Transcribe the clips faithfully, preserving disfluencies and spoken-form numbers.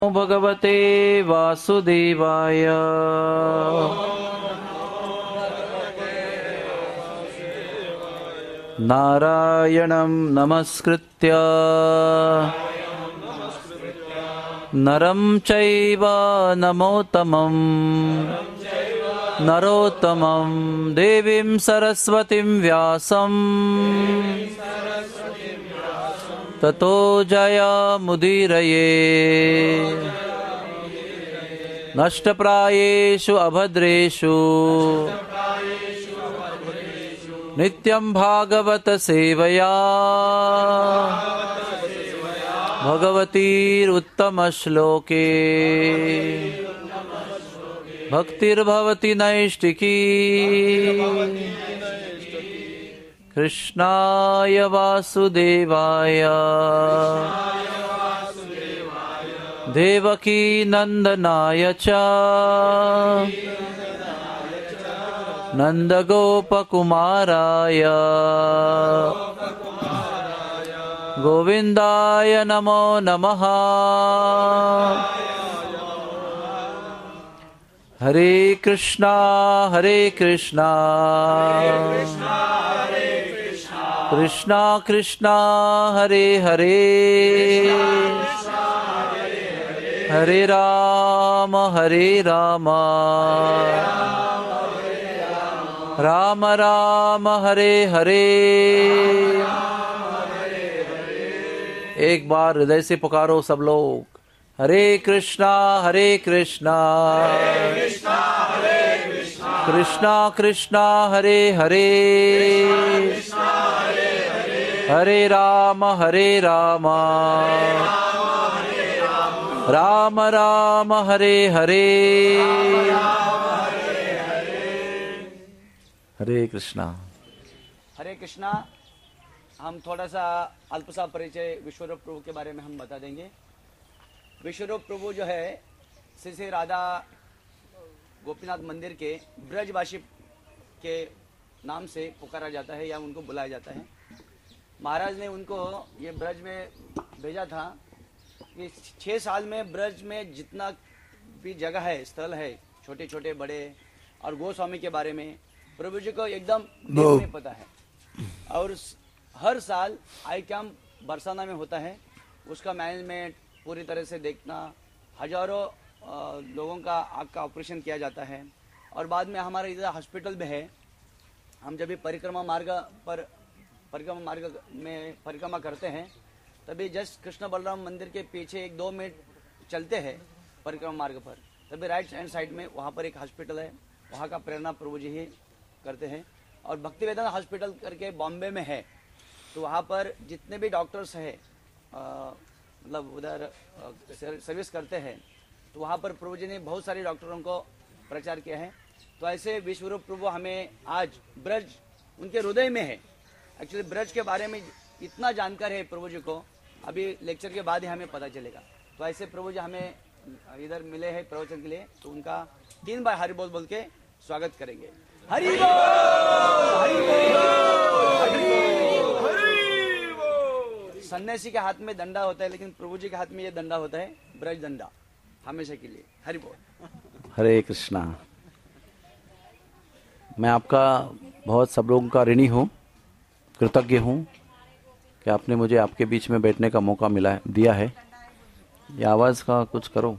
भगवते वासुदेवाय। नारायणं नमस्कृत्य नरं चैव नरोत्तमं नरोत्तमं देवीं सरस्वतीं व्यासं ततो जयमुदीरये। नष्टप्रायेषु अभद्रेषु नित्यं भागवत सेवया भगवतीरुत्तम श्लोके भक्तिर्भवति नैष्टिकी। कृष्णाय वासुदेवाय देवकी नंदनाय च नंदगोपकुमाराय गोविंदाय नमो नमः। हरे कृष्णा हरे कृष्णा कृष्णा कृष्णा हरे हरे हरे राम हरे राम राम राम हरे हरे। एक बार हृदय से पुकारो सब लोग, हरे कृष्णा हरे कृष्णा कृष्णा कृष्णा हरे हरे हरे राम हरे राम राम राम हरे हरे। हरे कृष्णा हरे कृष्णा। हम थोड़ा सा अल्प सा परिचय विश्वरूप प्रभु के बारे में हम बता देंगे। विश्वरूप प्रभु जो है श्री श्री राधा गोपीनाथ मंदिर के ब्रजवासी के नाम से पुकारा जाता है या उनको बुलाया जाता है। महाराज ने उनको ये ब्रज में भेजा था कि छः साल में ब्रज में जितना भी जगह है, स्थल है, छोटे छोटे बड़े और गोस्वामी के बारे में प्रभु जी को एकदम नहीं पता है। और हर साल आई कैंप बरसाना में होता है, उसका मैनेजमेंट पूरी तरह से देखना, हजारों लोगों का आँख का ऑपरेशन किया जाता है। और बाद में हमारे इधर हॉस्पिटल में है। हम जब भी परिक्रमा मार्ग पर परिक्रमा मार्ग में परिक्रमा करते हैं तभी जस्ट कृष्ण बलराम मंदिर के पीछे एक दो मिनट चलते हैं परिक्रमा मार्ग पर, तभी राइट हैंड साइड में वहाँ पर एक हॉस्पिटल है, वहाँ का प्रेरणा प्रभु जी ही करते हैं। और भक्ति वेदांत हॉस्पिटल करके बॉम्बे में है, तो वहाँ पर जितने भी डॉक्टर्स हैं मतलब उधर सर्विस करते हैं, तो वहाँ पर प्रभु जी ने बहुत सारे डॉक्टरों को प्रचार किया है। तो ऐसे विश्वरूप प्रभु हमें आज ब्रज उनके हृदय में है। एक्चुअली ब्रज के बारे में इतना जानकार है प्रभु जी को, अभी लेक्चर के बाद ही हमें पता चलेगा। तो ऐसे प्रभु जी हमें इधर मिले हैं प्रवचन के लिए, तो उनका तीन बार हरि बोल बोल के स्वागत करेंगे। हरि बोल, हरि बोल, हरि बोल। सन्यासी के हाथ में डंडा होता है, लेकिन प्रभु जी के हाथ में ये डंडा होता है, ब्रज डंडा, हमेशा के लिए। हरि बोल। हरे कृष्णा। मैं आपका बहुत सब लोगों का ऋणी हूँ, कृतज्ञ हूँ कि आपने मुझे आपके बीच में बैठने का मौका मिला है, दिया है। ये आवाज़ का कुछ करो।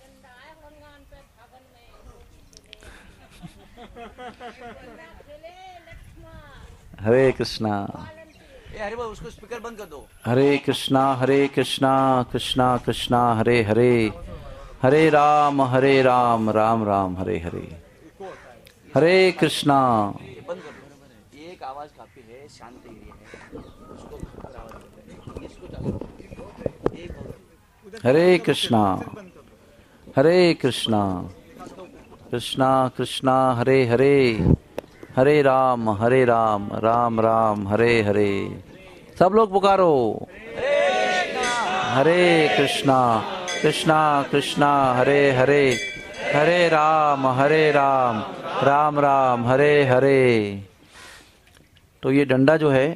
हरे कृष्णा। हरे बोल, उसको स्पीकर बंद कर दो। हरे कृष्णा हरे कृष्णा कृष्णा कृष्णा हरे हरे हरे राम हरे राम राम राम हरे हरे। हरे कृष्णा। बंद कर दो, ये एक आवाज काफी है, शांत एरिया है, उसको आवाज है, इसको चालू। हरे कृष्णा हरे कृष्णा कृष्णा कृष्णा हरे हरे हरे राम हरे राम राम राम हरे हरे। सब लोग पुकारो, हरे कृष्णा कृष्णा कृष्णा हरे हरे हरे राम हरे राम राम राम हरे हरे। तो ये डंडा जो है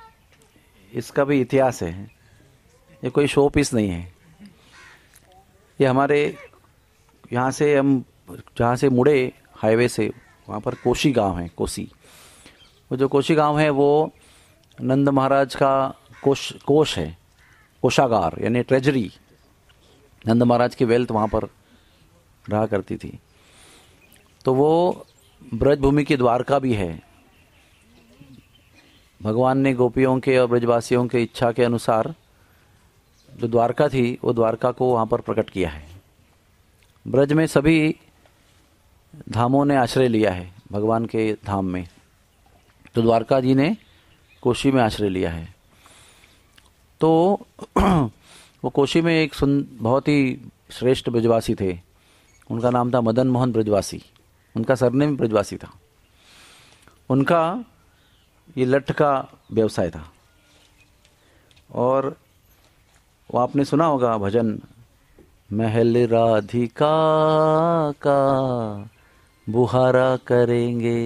इसका भी इतिहास है, ये कोई शो पीस नहीं है। ये हमारे यहाँ से हम जहाँ से मुड़े हाईवे से, वहाँ पर कोशी गांव है। कोसी, वो जो कोशी गांव है वो नंद महाराज का कोश कोश है, कोषागार यानी ट्रेजरी। नंद महाराज की वेल्थ वहाँ पर रहा करती थी। तो वो ब्रजभूमि की द्वारका भी है। भगवान ने गोपियों के और ब्रजवासियों के इच्छा के अनुसार जो द्वारका थी वो द्वारका को वहाँ पर प्रकट किया है। ब्रज में सभी धामों ने आश्रय लिया है भगवान के धाम में, तो द्वारका जी ने कोशी में आश्रय लिया है। तो वो कोशी में एक सुन बहुत ही श्रेष्ठ ब्रजवासी थे, उनका नाम था मदन मोहन ब्रजवासी। उनका सरनेम ब्रजवासी था। उनका ये लठ का व्यवसाय था। और वो आपने सुना होगा भजन, महल राधिका का बुहारा करेंगे।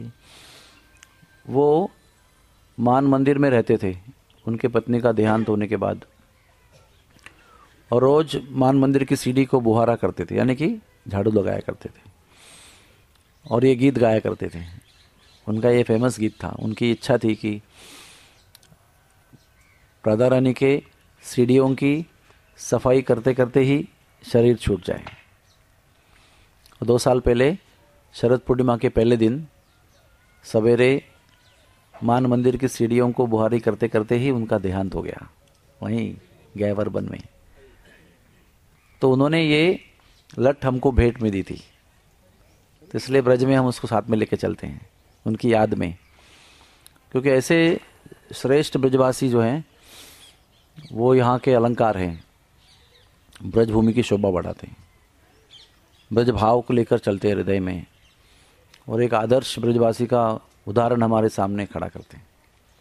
वो मान मंदिर में रहते थे उनके पत्नी का देहांत होने के बाद, और रोज मान मंदिर की सीढ़ी को बुहारा करते थे, यानी कि झाड़ू लगाया करते थे, और ये गीत गाया करते थे। उनका ये फेमस गीत था। उनकी इच्छा थी कि राधा रानी के सीढ़ियों की सफाई करते करते ही शरीर छूट जाए। दो साल पहले शरद पूर्णिमा के पहले दिन सवेरे मान मंदिर की सीढ़ियों को बुहारी करते करते ही उनका देहांत हो गया, वहीं गैवर वन में। तो उन्होंने ये लठ हमको भेंट में दी थी, तो इसलिए ब्रज में हम उसको साथ में लेके चलते हैं उनकी याद में। क्योंकि ऐसे श्रेष्ठ ब्रजवासी जो हैं वो यहाँ के अलंकार हैं, ब्रजभूमि की शोभा बढ़ाते हैं, ब्रज भाव को लेकर चलते हैं हृदय में, और एक आदर्श ब्रजवासी का उदाहरण हमारे सामने खड़ा करते हैं।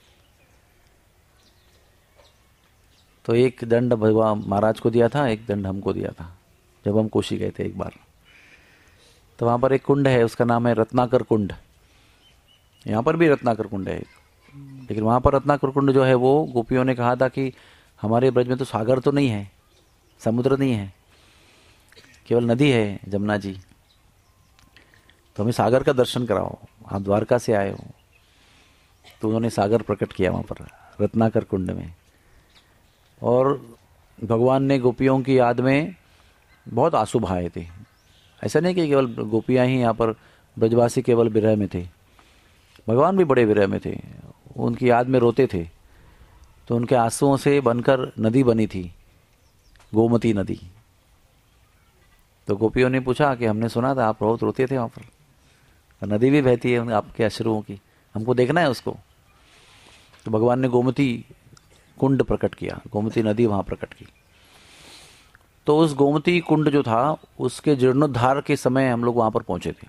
तो एक दंड भगवान महाराज को दिया था, एक दंड हमको दिया था जब हम कोशी गए थे एक बार। तो वहाँ पर एक कुंड है, उसका नाम है रत्नाकर कुंड। यहाँ पर भी रत्नाकर कुंड है, लेकिन वहाँ पर रत्नाकर कुंड जो है वो गोपियों ने कहा था कि हमारे ब्रज में तो सागर तो नहीं है, समुद्र नहीं है, केवल नदी है जमुना जी, तो हमें सागर का दर्शन कराओ, आप द्वारका से आए हो। तो उन्होंने सागर प्रकट किया वहाँ पर रत्नाकर कुंड में। और भगवान ने गोपियों की याद में बहुत आंसू बहाए थे। ऐसा नहीं कि केवल गोपियाँ ही यहाँ पर, ब्रजवासी केवल विरह में थे, भगवान भी बड़े विरह में थे, उनकी याद में रोते थे। तो उनके आंसुओं से बनकर नदी बनी थी, गोमती नदी। तो गोपियों ने पूछा कि हमने सुना था आप बहुत रोते थे वहाँ पर, नदी भी बहती है आपके अश्रुओं की, हमको देखना है उसको। तो भगवान ने गोमती कुंड प्रकट किया, गोमती नदी वहाँ प्रकट की। तो उस गोमती कुंड जो था उसके जीर्णोद्धार के समय हम लोग वहाँ पर पहुँचे थे।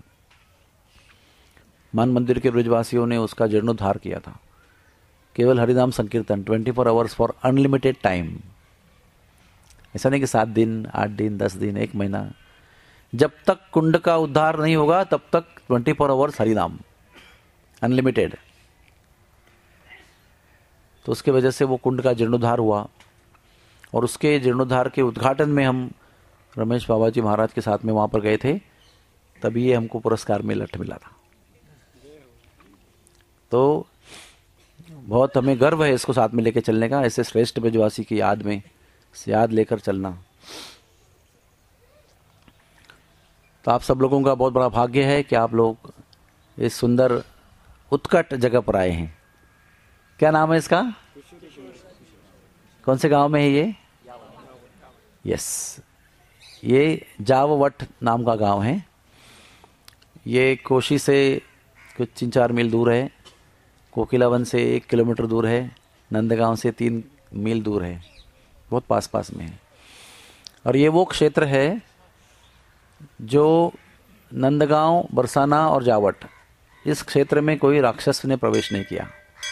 मान मंदिर के ब्रजवासियों ने उसका जीर्णोद्धार किया था। केवल हरिनाम संकीर्तन twenty four hours for unlimited time. ऐसा नहीं कि सात दिन, आठ दिन, दस दिन, एक महीना, जब तक कुंड का उद्धार नहीं होगा तब तक ट्वेंटी फोर आवर्स हरिनाम अनलिमिटेड। तो उसके वजह से वो कुंड का जीर्णोद्धार हुआ, और उसके जीर्णोद्धार के उद्घाटन में हम रमेश बाबा जी महाराज के साथ में वहाँ पर गए थे, तभी ये हमको पुरस्कार में लठ मिला था। तो बहुत हमें गर्व है इसको साथ में लेकर चलने का, ऐसे श्रेष्ठ ब्रजवासी की याद में याद लेकर चलना। तो आप सब लोगों का बहुत बड़ा भाग्य है कि आप लोग इस सुंदर उत्कट जगह पर आए हैं। क्या नाम है इसका? कौन से गांव में है ये? यस, ये जाववट नाम का गांव है। ये कोशी से कुछ तीन चार मील दूर है, कोकिलावन से एक किलोमीटर दूर है, नंदगांव से तीन मील दूर है, बहुत पास पास में है। और ये वो क्षेत्र है जो नंदगांव, बरसाना और जावट, इस क्षेत्र में कोई राक्षस ने प्रवेश नहीं किया।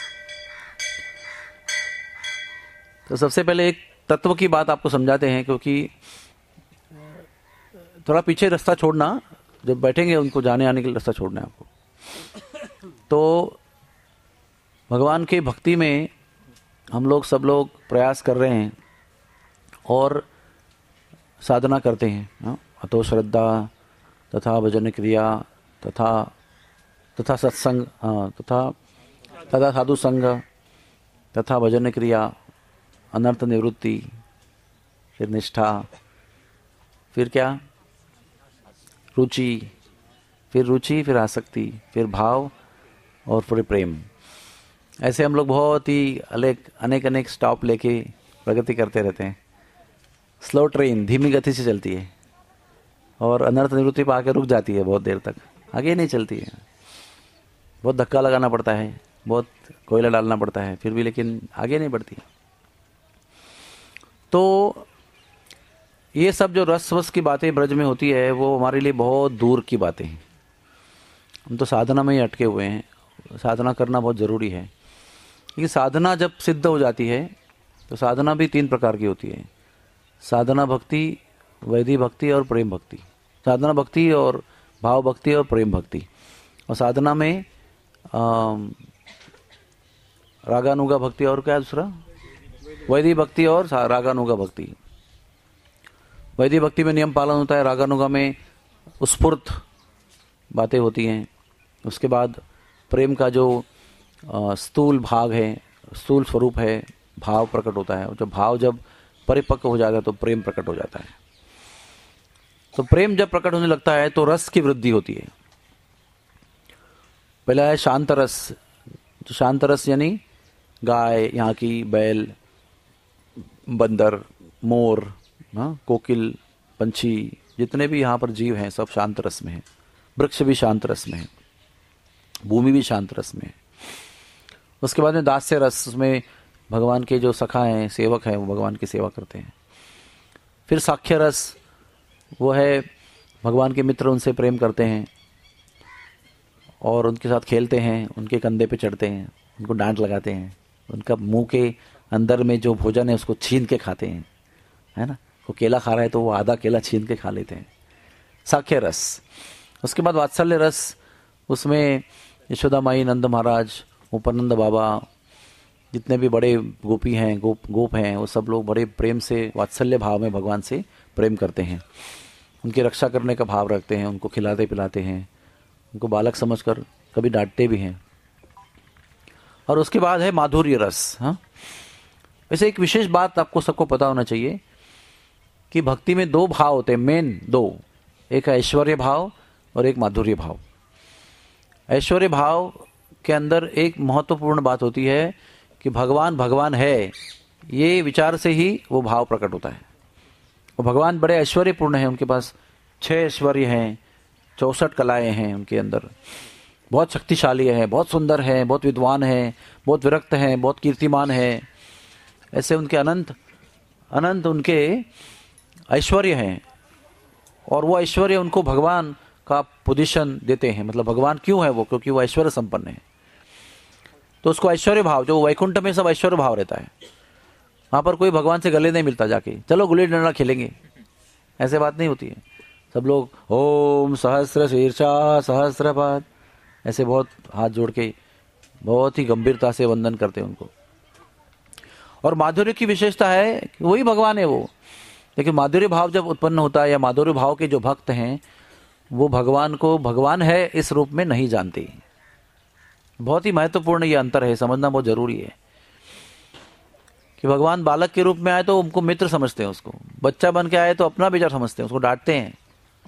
तो सबसे पहले एक तत्व की बात आपको समझाते हैं, क्योंकि थोड़ा पीछे रास्ता छोड़ना, जब बैठेंगे उनको जाने आने के लिए रास्ता छोड़ना है आपको। तो भगवान के भक्ति में हम लोग सब लोग प्रयास कर रहे हैं, और साधना करते हैं। हाँ, अतो श्रद्धा तथा भजन क्रिया तथा तथा सत्संग, हाँ, तथा तथा साधु संग तथा भजन क्रिया, अनर्थ निवृत्ति, फिर निष्ठा, फिर क्या, रुचि, फिर रुचि, फिर आसक्ति, फिर भाव और फिर प्रेम। ऐसे हम लोग बहुत ही अनेक अनेक अनेक स्टॉप लेके प्रगति करते रहते हैं। स्लो ट्रेन धीमी गति से चलती है और अनर्थ निवृत्ति पा के रुक जाती है, बहुत देर तक आगे नहीं चलती है। बहुत धक्का लगाना पड़ता है, बहुत कोयला डालना पड़ता है, फिर भी लेकिन आगे नहीं बढ़ती। तो ये सब जो रस वस की बातें ब्रज में होती है वो हमारे लिए बहुत दूर की बातें हैं। हम तो साधना में ही अटके हुए हैं। साधना करना बहुत ज़रूरी है। ये साधना जब सिद्ध हो जाती है तो साधना भी तीन प्रकार की होती है, साधना भक्ति, वैदिक भक्ति और प्रेम भक्ति। साधना भक्ति और भाव भक्ति और प्रेम भक्ति। और साधना में रागानुगा भक्ति और क्या दूसरा, वैदिक भक्ति और रागानुगा भक्ति। वैदिक भक्ति में नियम पालन होता है, रागानुगा में स्फूर्त बातें होती हैं। उसके बाद प्रेम का जो स्थूल भाग है, स्थूल स्वरूप है, भाव प्रकट होता है। जो भाव जब परिपक्व हो जाता है तो प्रेम प्रकट हो जाता है। तो प्रेम जब प्रकट होने लगता है तो रस की वृद्धि होती है। पहला है शांत रस। तो शांत रस यानी गाय, यहाँ की बैल, बंदर, मोर, हाँ, कोकिल, पंछी, जितने भी यहाँ पर जीव हैं सब शांत रस में हैं। वृक्ष भी शांत रस में है, भूमि भी शांत रस में है। उसके बाद में दास्य रस, उसमें भगवान के जो सखा हैं, सेवक हैं, वो भगवान की सेवा करते हैं। फिर साख्य रस, वो है भगवान के मित्र, उनसे प्रेम करते हैं और उनके साथ खेलते हैं, उनके कंधे पे चढ़ते हैं, उनको डांट लगाते हैं, उनका मुंह के अंदर में जो भोजन है उसको छीन के खाते हैं, है ना। वो केला खा रहा है तो वो आधा केला छीन के खा लेते हैं, साख्य रस। उसके बाद वात्सल्य रस, उसमें यशोदा माई, नंद महाराज, उपनंद बाबा, जितने भी बड़े गोपी हैं, गोप गोप हैं, वो सब लोग बड़े प्रेम से, वात्सल्य भाव में भगवान से प्रेम करते हैं। उनकी रक्षा करने का भाव रखते हैं, उनको खिलाते पिलाते हैं, उनको बालक समझकर कभी डांटते भी हैं। और उसके बाद है माधुर्य रस। हाँ, वैसे एक विशेष बात आपको सबको पता होना चाहिए कि भक्ति में दो भाव होते हैं, मेन दो, एक है ऐश्वर्य भाव और एक माधुर्य भाव। ऐश्वर्य भाव के अंदर एक महत्वपूर्ण बात होती है कि भगवान भगवान है, ये विचार से ही वो भाव प्रकट होता है। वो भगवान बड़े ऐश्वर्यपूर्ण हैं, उनके पास छह ऐश्वर्य हैं, चौसठ कलाएं हैं उनके अंदर, बहुत शक्तिशाली है, बहुत सुंदर है, बहुत विद्वान है, बहुत विरक्त हैं, बहुत कीर्तिमान है। ऐसे उनके अनंत अनंत उनके ऐश्वर्य हैं। और वो ऐश्वर्य उनको भगवान का पोजीशन देते हैं। मतलब भगवान क्यों है वो, क्योंकि वो ऐश्वर्य संपन्न है। तो उसको ऐश्वर्य भाव, जो वैकुंठ में सब ऐश्वर्य भाव रहता है, वहां पर कोई भगवान से गले नहीं मिलता जाके चलो गुल्ली डंडा खेलेंगे, ऐसे बात नहीं होती है। सब लोग ओम सहस्र शीर्षा सहस्रपाद, ऐसे बहुत हाथ जोड़ के बहुत ही गंभीरता से वंदन करते हैं उनको। और माधुर्य की विशेषता है कि वही भगवान है वो, लेकिन माधुर्य भाव जब उत्पन्न होता है या माधुर्य भाव के जो भक्त हैं वो भगवान को भगवान है इस रूप में नहीं जानते। बहुत ही महत्वपूर्ण ये अंतर है, समझना बहुत जरूरी है कि भगवान बालक के रूप में आए तो उनको मित्र समझते हैं, उसको बच्चा बन के आए तो अपना बेटा समझते हैं, उसको डांटते हैं।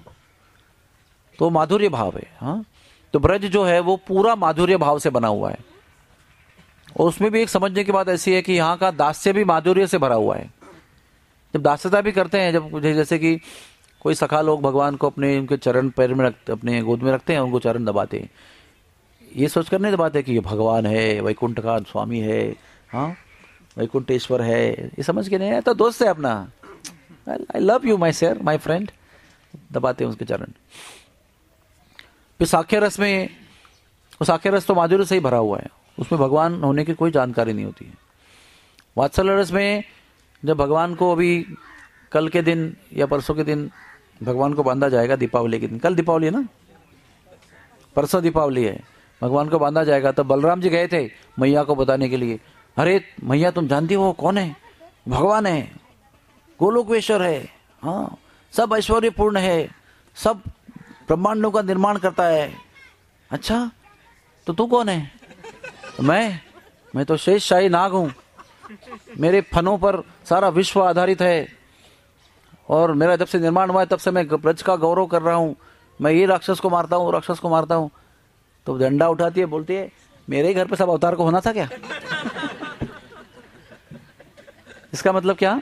तो माधुर्य भाव है। हाँ, तो ब्रज जो है वो पूरा माधुर्य भाव से बना हुआ है। और उसमें भी एक समझने की बात ऐसी है कि यहाँ का दास्य भी माधुर्य से भरा हुआ है। जब दास्यता भी करते हैं, जब जैसे कि कोई सखा लोग भगवान को अपने उनके चरण पैर में रखते, अपने गोद में रखते हैं, उनको चरण दबाते हैं, ये सोचकर नहीं दबाते कि ये भगवान है, वैकुंठ का स्वामी है, हाँ वैकुंठेश्वर है, ये समझ के नहीं है, तो दोस्त है अपना, I love you my sir my friend, दबाते हैं उसके चरण। फिर साख्य रस में, साख्य रस तो माधुर्य से ही भरा हुआ है, उसमें भगवान होने की कोई जानकारी नहीं होती है। वात्सल्य रस में जब भगवान को अभी कल के दिन या परसों के दिन भगवान को बांधा जाएगा, दीपावली के दिन, कल दीपावली है ना, परसों दीपावली है, भगवान को बांधा जाएगा। तो बलराम जी गए थे मैया को बताने के लिए, अरे मैया तुम जानती हो कौन है, भगवान है, गोलोकेश्वर है, हाँ सब ऐश्वर्यपूर्ण है, सब ब्रह्मांडों का निर्माण करता है। अच्छा, तो तू कौन है? मैं मैं तो शेषशाही नाग हूं, मेरे फनों पर सारा विश्व आधारित है, और मेरा जब से निर्माण हुआ है तब से मैं ब्रज का गौरव कर रहा हूं, मैं ये राक्षस को मारता हूं, राक्षस को मारता हूं। तो डंडा उठाती है, बोलती है मेरे घर पे सब अवतार को होना था क्या? इसका मतलब क्या?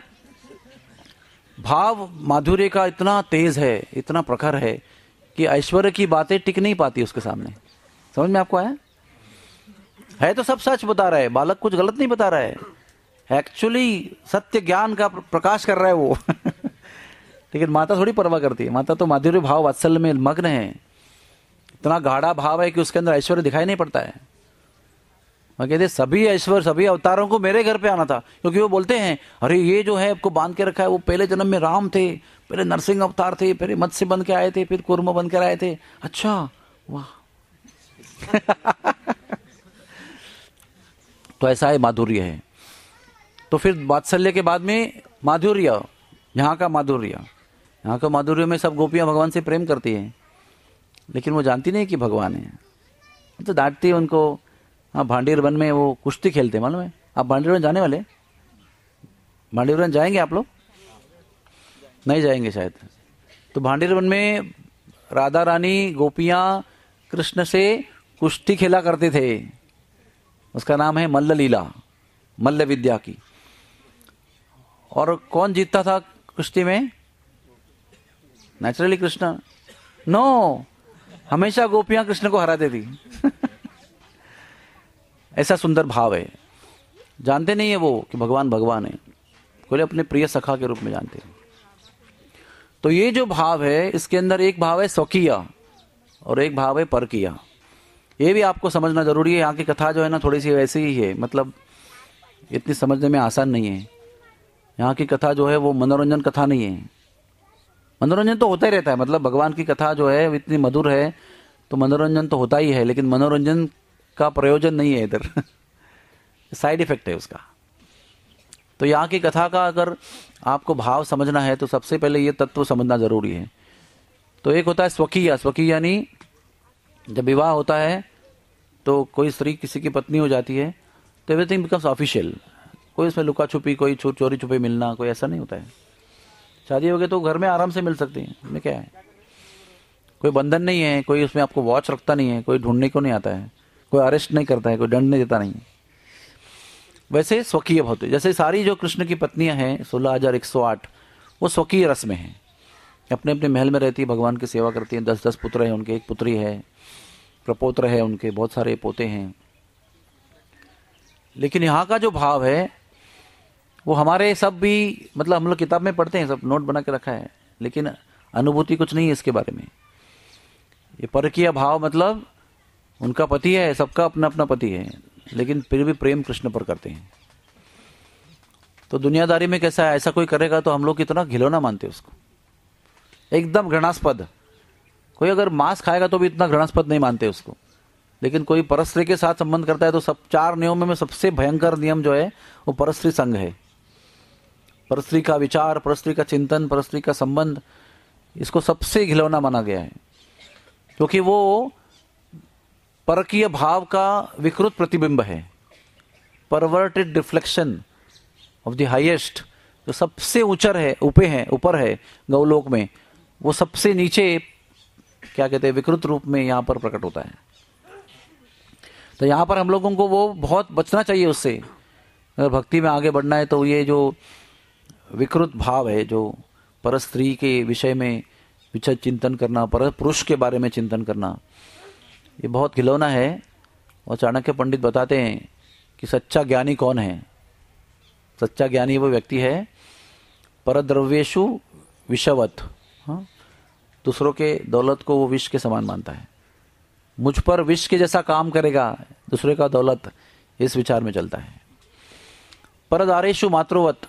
भाव माधुर्य का इतना तेज है, इतना प्रखर है कि ऐश्वर्य की बातें टिक नहीं पाती उसके सामने। समझ में आपको आया? है तो सब सच बता रहा है, बालक कुछ गलत नहीं बता रहा है, एक्चुअली सत्य ज्ञान का प्रकाश कर रहा है वो। लेकिन माता थोड़ी परवाह करती है, माता तो माधुर्य भाव वात्सल्य में मग्न है, इतना गाढ़ा भाव है कि उसके अंदर ऐश्वर्य दिखाई नहीं पड़ता है। मैं कहते सभी ऐश्वर्य, सभी अवतारों को मेरे घर पे आना था, क्योंकि वो बोलते हैं अरे ये जो है आपको बांध के रखा है, वो पहले जन्म में राम थे, पहले नरसिंह अवतार थे, फिर मत्स्य बन के आए थे, फिर कूर्म बन कर आए थे। अच्छा, वाह। तो ऐसा है, माधुर्य है। तो फिर वात्सल्य के बाद में माधुर्य, यहाँ का माधुर्य, यहाँ का माधुर्य में सब गोपियां भगवान से प्रेम करती हैं, लेकिन वो जानती नहीं कि भगवान है, तो डांटती है उनको। हाँ, भांडीर वन में वो कुश्ती खेलते, मालूम है? आप भांडीर वन जाने वाले? भांडीर वन जाएंगे आप लोग? नहीं जाएंगे शायद। तो भांडीर वन में राधा रानी गोपियां कृष्ण से कुश्ती खेला करते थे, उसका नाम है मल्ल लीला, मल्ल विद्या की। और कौन जीतता था कुश्ती में? नेचुरली कृष्ण। नो, हमेशा गोपियां कृष्ण को हराती थी। ऐसा सुंदर भाव है। जानते नहीं है वो कि भगवान भगवान है, कोई अपने प्रिय सखा के रूप में जानते हैं। तो ये जो भाव है, इसके अंदर एक भाव है स्वकीय और एक भाव है परकीय। ये भी आपको समझना जरूरी है। यहाँ की कथा जो है ना, थोड़ी सी वैसी ही है, मतलब इतनी समझने में आसान नहीं है। यहाँ की कथा जो है वो मनोरंजन कथा नहीं है। मनोरंजन तो होता ही रहता है, मतलब भगवान की कथा जो है इतनी मधुर है तो मनोरंजन तो होता ही है, लेकिन मनोरंजन का प्रयोजन नहीं है इधर। साइड इफेक्ट है उसका। तो यहाँ की कथा का अगर आपको भाव समझना है तो सबसे पहले ये तत्व समझना जरूरी है। तो एक होता है स्वकीय। स्वकीय यानी जब विवाह होता है तो कोई स्त्री किसी की पत्नी हो जाती है तो एवरीथिंग बिकम्स ऑफिशियल। कोई उसमें लुका छुपी, कोई चोरी छुपे मिलना, कोई ऐसा नहीं होता है। शादी हो गई तो घर में आराम से मिल सकती है, उसमें क्या है? कोई बंधन नहीं है, कोई उसमें आपको वॉच रखता नहीं है, कोई ढूंढने को नहीं आता है, कोई अरेस्ट नहीं करता है, कोई दंड नहीं देता नहीं। वैसे स्वकीय भक्ति, जैसे सारी जो कृष्ण की पत्नियां हैं सोलह हजार एक सौ आठ, वो स्वकीय रस में हैं, अपने अपने महल में रहती है, भगवान की सेवा करती हैं। दस दस पुत्र हैं उनके, एक पुत्री है, प्रपोत्र है उनके, बहुत सारे पोते हैं। लेकिन यहाँ का जो भाव है वो हमारे सब भी, मतलब हम लोग किताब में पढ़ते हैं, सब नोट बना के रखा है, लेकिन अनुभूति कुछ नहीं है इसके बारे में। ये परकीय भाव मतलब उनका पति है, सबका अपना अपना पति है, लेकिन फिर भी प्रेम कृष्ण पर करते हैं। तो दुनियादारी में कैसा है, ऐसा कोई करेगा तो हम लोग कितना घिनौना मानते हैं उसको, एकदम घृणास्पद। कोई अगर मांस खाएगा तो भी इतना घृणास्पद नहीं मानते उसको, लेकिन कोई परस्त्री के साथ संबंध करता है तो सब चार नियमों में सबसे भयंकर नियम जो है वो परस्त्री संघ है। परस्त्री का विचार, परस्त्री का चिंतन, परस्त्री का संबंध, इसको सबसे घिनौना माना गया है, क्योंकि वो परकीय भाव का विकृत प्रतिबिंब है, perverted reflection of the highest. जो सबसे ऊंचर है, ऊपर है, ऊपर है गौलोक में, वो सबसे नीचे क्या कहते हैं, विकृत रूप में यहाँ पर प्रकट होता है। तो यहाँ पर हम लोगों को वो बहुत बचना चाहिए उससे। अगर भक्ति में आगे बढ़ना है तो ये जो विकृत भाव है, जो पर स्त्री के विषय में विचय चिंतन करना, पर पुरुष के बारे में चिंतन करना, ये बहुत घिनौना है। और चाणक्य पंडित बताते हैं कि सच्चा ज्ञानी कौन है। सच्चा ज्ञानी वो व्यक्ति है परद्रव्येषु विषवत, हाँ, दूसरों के दौलत को वो विष के समान मानता है। मुझ पर विष के जैसा काम करेगा दूसरे का दौलत, इस विचार में चलता है। परदारेषु मातृवत,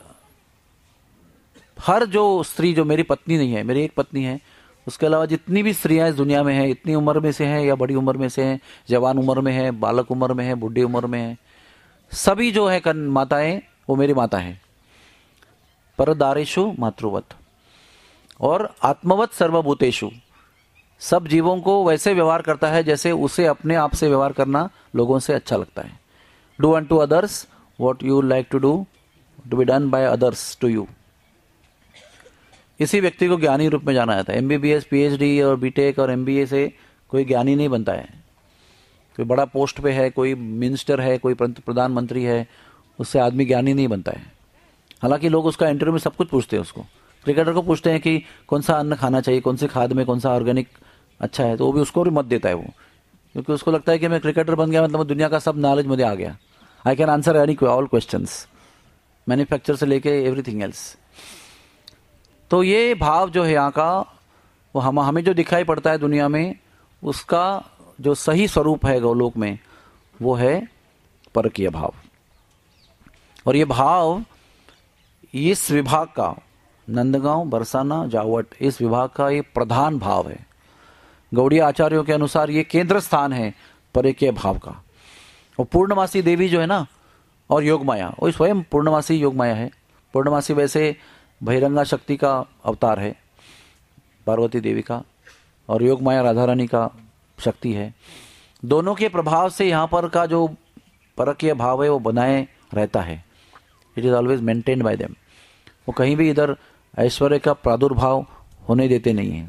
हर जो स्त्री जो मेरी पत्नी नहीं है, मेरी एक पत्नी है, उसके अलावा जितनी भी स्त्रियां इस दुनिया में हैं, इतनी उम्र में से हैं या बड़ी उम्र में से हैं, जवान उम्र में है, बालक उम्र में है, बुढ़ी उम्र में है, सभी जो है कन माताएं वो मेरी माता है। परदारेषु मातृवत। और आत्मवत सर्वभूतेषु, सब जीवों को वैसे व्यवहार करता है जैसे उसे अपने आप से व्यवहार करना लोगों से अच्छा लगता है। Do unto others what you like to do to be done by others to you. इसी व्यक्ति को ज्ञानी रूप में जाना जाता है। एमबीबीएस, पीएचडी और बीटेक और एमबीए से कोई ज्ञानी नहीं बनता है। कोई बड़ा पोस्ट पे है, कोई मिनिस्टर है, कोई प्रधानमंत्री है, उससे आदमी ज्ञानी नहीं बनता है। हालांकि लोग उसका इंटरव्यू में सब कुछ पूछते हैं। उसको क्रिकेटर को पूछते हैं कि कौन सा अन्न खाना चाहिए, कौन सी खाद में कौन सा ऑर्गेनिक अच्छा है, तो वो भी उसको भी मत देता है वो, क्योंकि उसको लगता है कि मैं क्रिकेटर बन गया मतलब दुनिया का सब नॉलेज मुझे आ गया, I can answer any all questions, manufacture से लेके एवरीथिंग एल्स। तो ये भाव जो है यहाँ का, वो हम हमें जो दिखाई पड़ता है दुनिया में, उसका जो सही स्वरूप है गौलोक में वो है परकीय भाव। और ये भाव इस विभाग का, नंदगांव, बरसाना, जावट, इस विभाग का ये प्रधान भाव है। गौड़ीय आचार्यों के अनुसार ये केंद्र स्थान है परकीय भाव का। और पूर्णमासी देवी जो है ना, और योगमाया, वो स्वयं पूर्णमासी योगमाया है। पूर्णमासी वैसे बहिरंगा शक्ति का अवतार है, पार्वती देवी का, और योगमाया राधा रानी का शक्ति है। दोनों के प्रभाव से यहाँ पर का जो परकीय भाव है वो बनाए रहता है। It is always maintained by them. वो कहीं भी इधर ऐश्वर्य का प्रादुर्भाव होने देते नहीं है।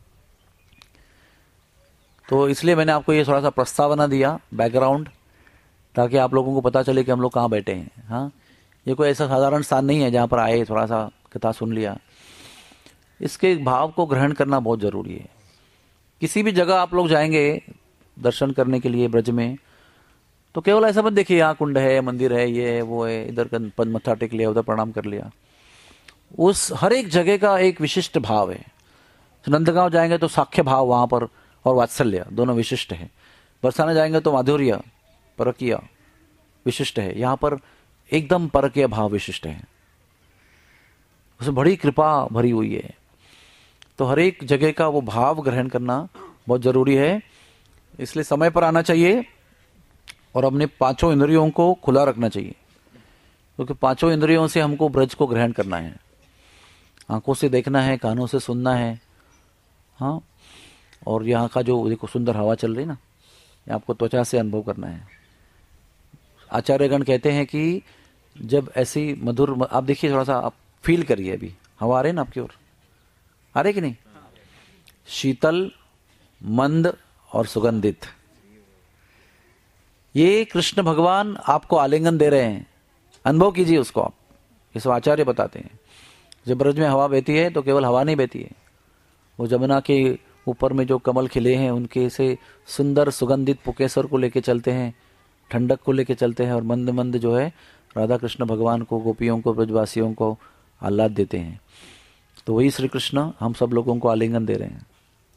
तो इसलिए मैंने आपको ये थोड़ा सा प्रस्तावना दिया, बैकग्राउंड, ताकि आप लोगों को पता चले कि हम लोग कहाँ बैठे हैं। हाँ, ये कोई ऐसा साधारण स्थान नहीं है जहाँ पर आए थोड़ा सा कथा सुन लिया। इसके भाव को ग्रहण करना बहुत जरूरी है। किसी भी जगह आप लोग जाएंगे दर्शन करने के लिए ब्रज में, तो केवल ऐसा मत देखिए यहाँ कुंड है, मंदिर है, ये है, वो है, इधर मत्था टेक लिया, उधर प्रणाम कर लिया। उस हर एक जगह का एक विशिष्ट भाव है। नंदगांव जाएंगे तो साख्य भाव वहां पर और वात्सल्य दोनों विशिष्ट है। बरसाना जाएंगे तो माधुर्य, परकीय विशिष्ट है। यहाँ पर एकदम परकीय भाव विशिष्ट है, उसमें बड़ी कृपा भरी हुई है। तो हर एक जगह का वो भाव ग्रहण करना बहुत जरूरी है। इसलिए समय पर आना चाहिए और अपने पांचों इंद्रियों को खुला रखना चाहिए, क्योंकि पांचों इंद्रियों से हमको ब्रज को ग्रहण करना है। आंखों से देखना है, कानों से सुनना है, हाँ, और यहाँ का जो देखो सुंदर हवा चल रही ना, ये आपको त्वचा से अनुभव करना है। आचार्यगण कहते हैं कि जब ऐसी मधुर, आप देखिए थोड़ा सा, आप फील करिए, अभी हवा आ रही है ना आपकी ओर, आ रही कि नहीं? शीतल, मंद और सुगंधित, ये कृष्ण भगवान आपको आलिंगन दे रहे हैं। अनुभव कीजिए उसको आप। इस आचार्य बताते हैं जब ब्रज में हवा बहती है तो केवल हवा नहीं बहती है, वो जमुना के ऊपर में जो कमल खिले हैं उनके से सुंदर सुगंधित पुकेसर को लेके चलते हैं, ठंडक को लेके चलते हैं, और मंद मंद जो है राधा कृष्ण भगवान को, गोपियों को, ब्रजवासियों को आह्लाद देते हैं। तो वही श्री कृष्ण हम सब लोगों को आलिंगन दे रहे हैं।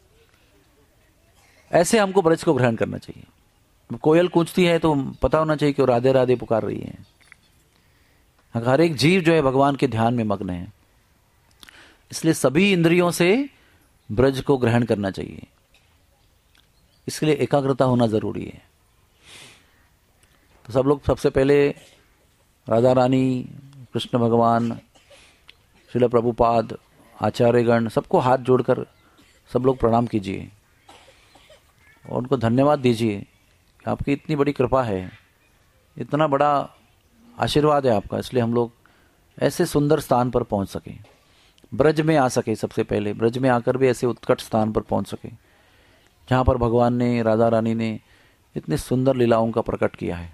ऐसे हमको ब्रज को ग्रहण करना चाहिए। कोयल कूंचती है तो पता होना चाहिए कि वो राधे राधे पुकार रही है। हर एक जीव जो है भगवान के ध्यान में मग्न है। इसलिए सभी इंद्रियों से ब्रज को ग्रहण करना चाहिए। इसके लिए एकाग्रता होना जरूरी है। तो सब लोग सबसे पहले राधा रानी, कृष्ण भगवान, श्रील प्रभुपाद, आचार्यगण, सबको हाथ जोड़कर सब लोग प्रणाम कीजिए और उनको धन्यवाद दीजिए कि आपकी इतनी बड़ी कृपा है, इतना बड़ा आशीर्वाद है आपका, इसलिए हम लोग ऐसे सुंदर स्थान पर पहुंच सके, ब्रज में आ सके। सबसे पहले ब्रज में आकर भी ऐसे उत्कट स्थान पर पहुंच सके जहां पर भगवान ने, राधा रानी ने इतने सुंदर लीलाओं का प्रकट किया है।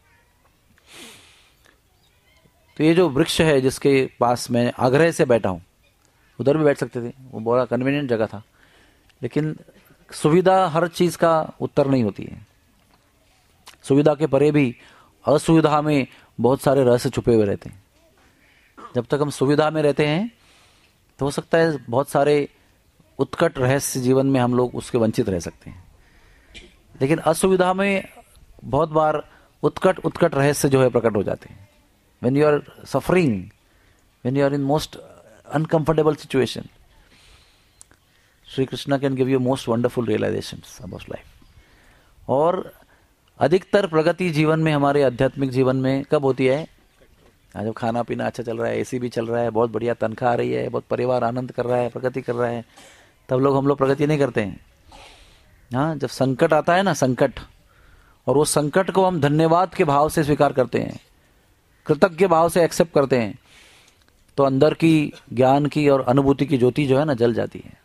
तो ये जो वृक्ष है जिसके पास मैं आग्रह से बैठा हूं, उधर भी बैठ सकते थे, वो बड़ा कन्वीनियंट जगह था, लेकिन सुविधा हर चीज का उत्तर नहीं होती है। सुविधा के परे भी असुविधा में बहुत सारे रहस्य छुपे हुए रहते हैं। जब तक हम सुविधा में रहते हैं तो हो सकता है बहुत सारे उत्कट रहस्य जीवन में हम लोग उसके वंचित रह सकते हैं, लेकिन असुविधा में बहुत बार उत्कट उत्कट रहस्य जो है प्रकट हो जाते हैं। When you are suffering, when you are in most uncomfortable situation, Shri Krishna can give you most wonderful realizations about life. और अधिकतर प्रगति जीवन में, हमारे आध्यात्मिक जीवन में कब होती है? आज जब खाना पीना अच्छा चल रहा है, एसी भी चल रहा है, बहुत बढ़िया तनख्वाह आ रही है, बहुत परिवार आनंद कर रहा है, प्रगति कर रहा है, तब लोग हम लोग प्रगति नहीं करते हैं। हाँ, जब संकट आता है ना, संकट, और वो संकट को हम धन्यवाद के भाव से स्वीकार करते हैं, कृतज्ञ भाव से एक्सेप्ट करते हैं, तो अंदर की ज्ञान की और अनुभूति की ज्योति जो है ना, जल जाती है।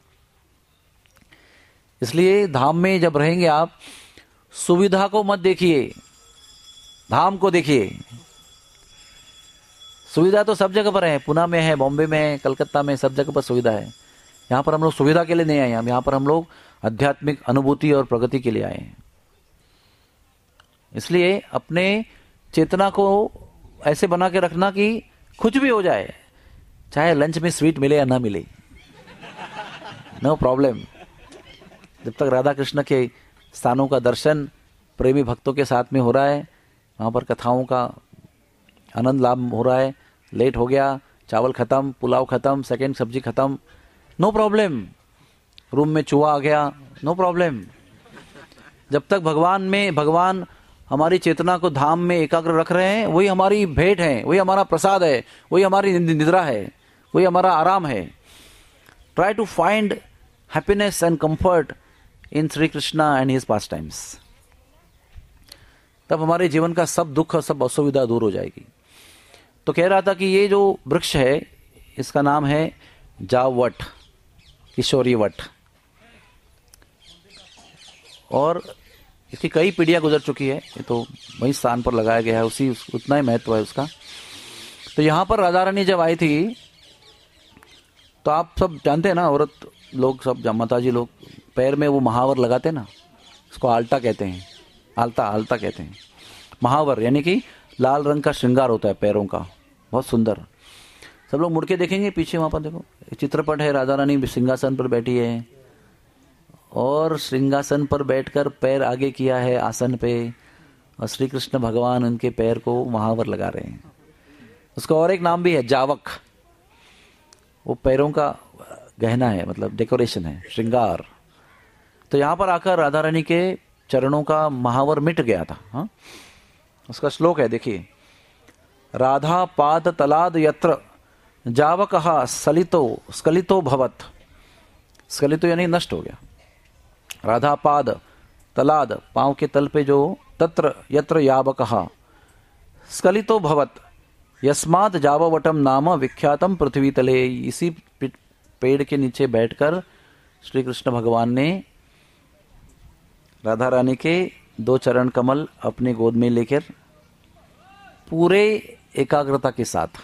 इसलिए धाम में जब रहेंगे आप, सुविधा को मत देखिए, धाम को देखिए। सुविधा तो सब जगह पर है, पुणे में है, बॉम्बे में है, कलकत्ता में, सब जगह पर सुविधा है। यहाँ पर हम लोग सुविधा के लिए नहीं आए, हम यहाँ पर हम लोग आध्यात्मिक अनुभूति और प्रगति के लिए आए हैं। इसलिए अपने चेतना को ऐसे बना के रखना कि कुछ भी हो जाए, चाहे लंच में स्वीट मिले या ना मिले, नो प्रॉब्लम। जब तक राधा कृष्ण के स्थानों का दर्शन प्रेमी भक्तों के साथ में हो रहा है, वहाँ पर कथाओं का आनंद लाभ हो रहा है, लेट हो गया, चावल खत्म, पुलाव खत्म, सेकंड सब्जी खत्म, नो प्रॉब्लम। रूम में चूहा आ गया, नो प्रॉब्लम। जब तक भगवान में भगवान हमारी चेतना को धाम में एकाग्र रख रहे हैं, वही हमारी भेंट है, वही हमारा प्रसाद है, वही हमारी निद्रा है, वही हमारा आराम है। Try to find happiness and comfort in Shri Krishna and his pastimes. तब हमारे जीवन का सब दुख और सब असुविधा दूर हो जाएगी। तो कह रहा था कि ये जो वृक्ष है, इसका नाम है जावट, किशोरी वट, और इसकी कई पीढ़ियां गुजर चुकी है। ये तो वही स्थान पर लगाया गया है, उसी उतना ही महत्व है उसका। तो यहाँ पर राधा रानी जब आई थी, तो आप सब जानते हैं ना, औरत लोग सब, माता जी लोग पैर में वो महावर लगाते हैं ना, उसको आल्टा कहते हैं, आलता आलता कहते हैं। महावर यानी कि लाल रंग का श्रृंगार होता है पैरों का, बहुत सुंदर। सब लोग मुड़ के देखेंगे पीछे, वहां पर देखो चित्रपट है, राधा रानी सिंहासन पर बैठी है, और सिंहासन पर बैठकर पैर आगे किया है आसन पे, और श्री कृष्ण भगवान उनके पैर को महावर लगा रहे हैं। उसका और एक नाम भी है, जावक। वो पैरों का गहना है, मतलब डेकोरेशन है, श्रृंगार। तो यहाँ पर आकर राधा रानी के चरणों का महावर मिट गया था। हाँ, उसका श्लोक है, देखिए, राधा पाद तलाद यत्र जावकः स्खलितो स्खलितो भवत। स्खलितो यानी नष्ट हो गया। राधा पाद तलाद, पांव के तल पे जो, तत्र यत्र यावकः स्खलितो भवत यस्मात् जाववटम नाम विख्यातम पृथ्वी तले। इसी पेड़ के नीचे बैठकर श्री कृष्ण भगवान ने राधा रानी के दो चरण कमल अपने गोद में लेकर पूरे एकाग्रता के साथ,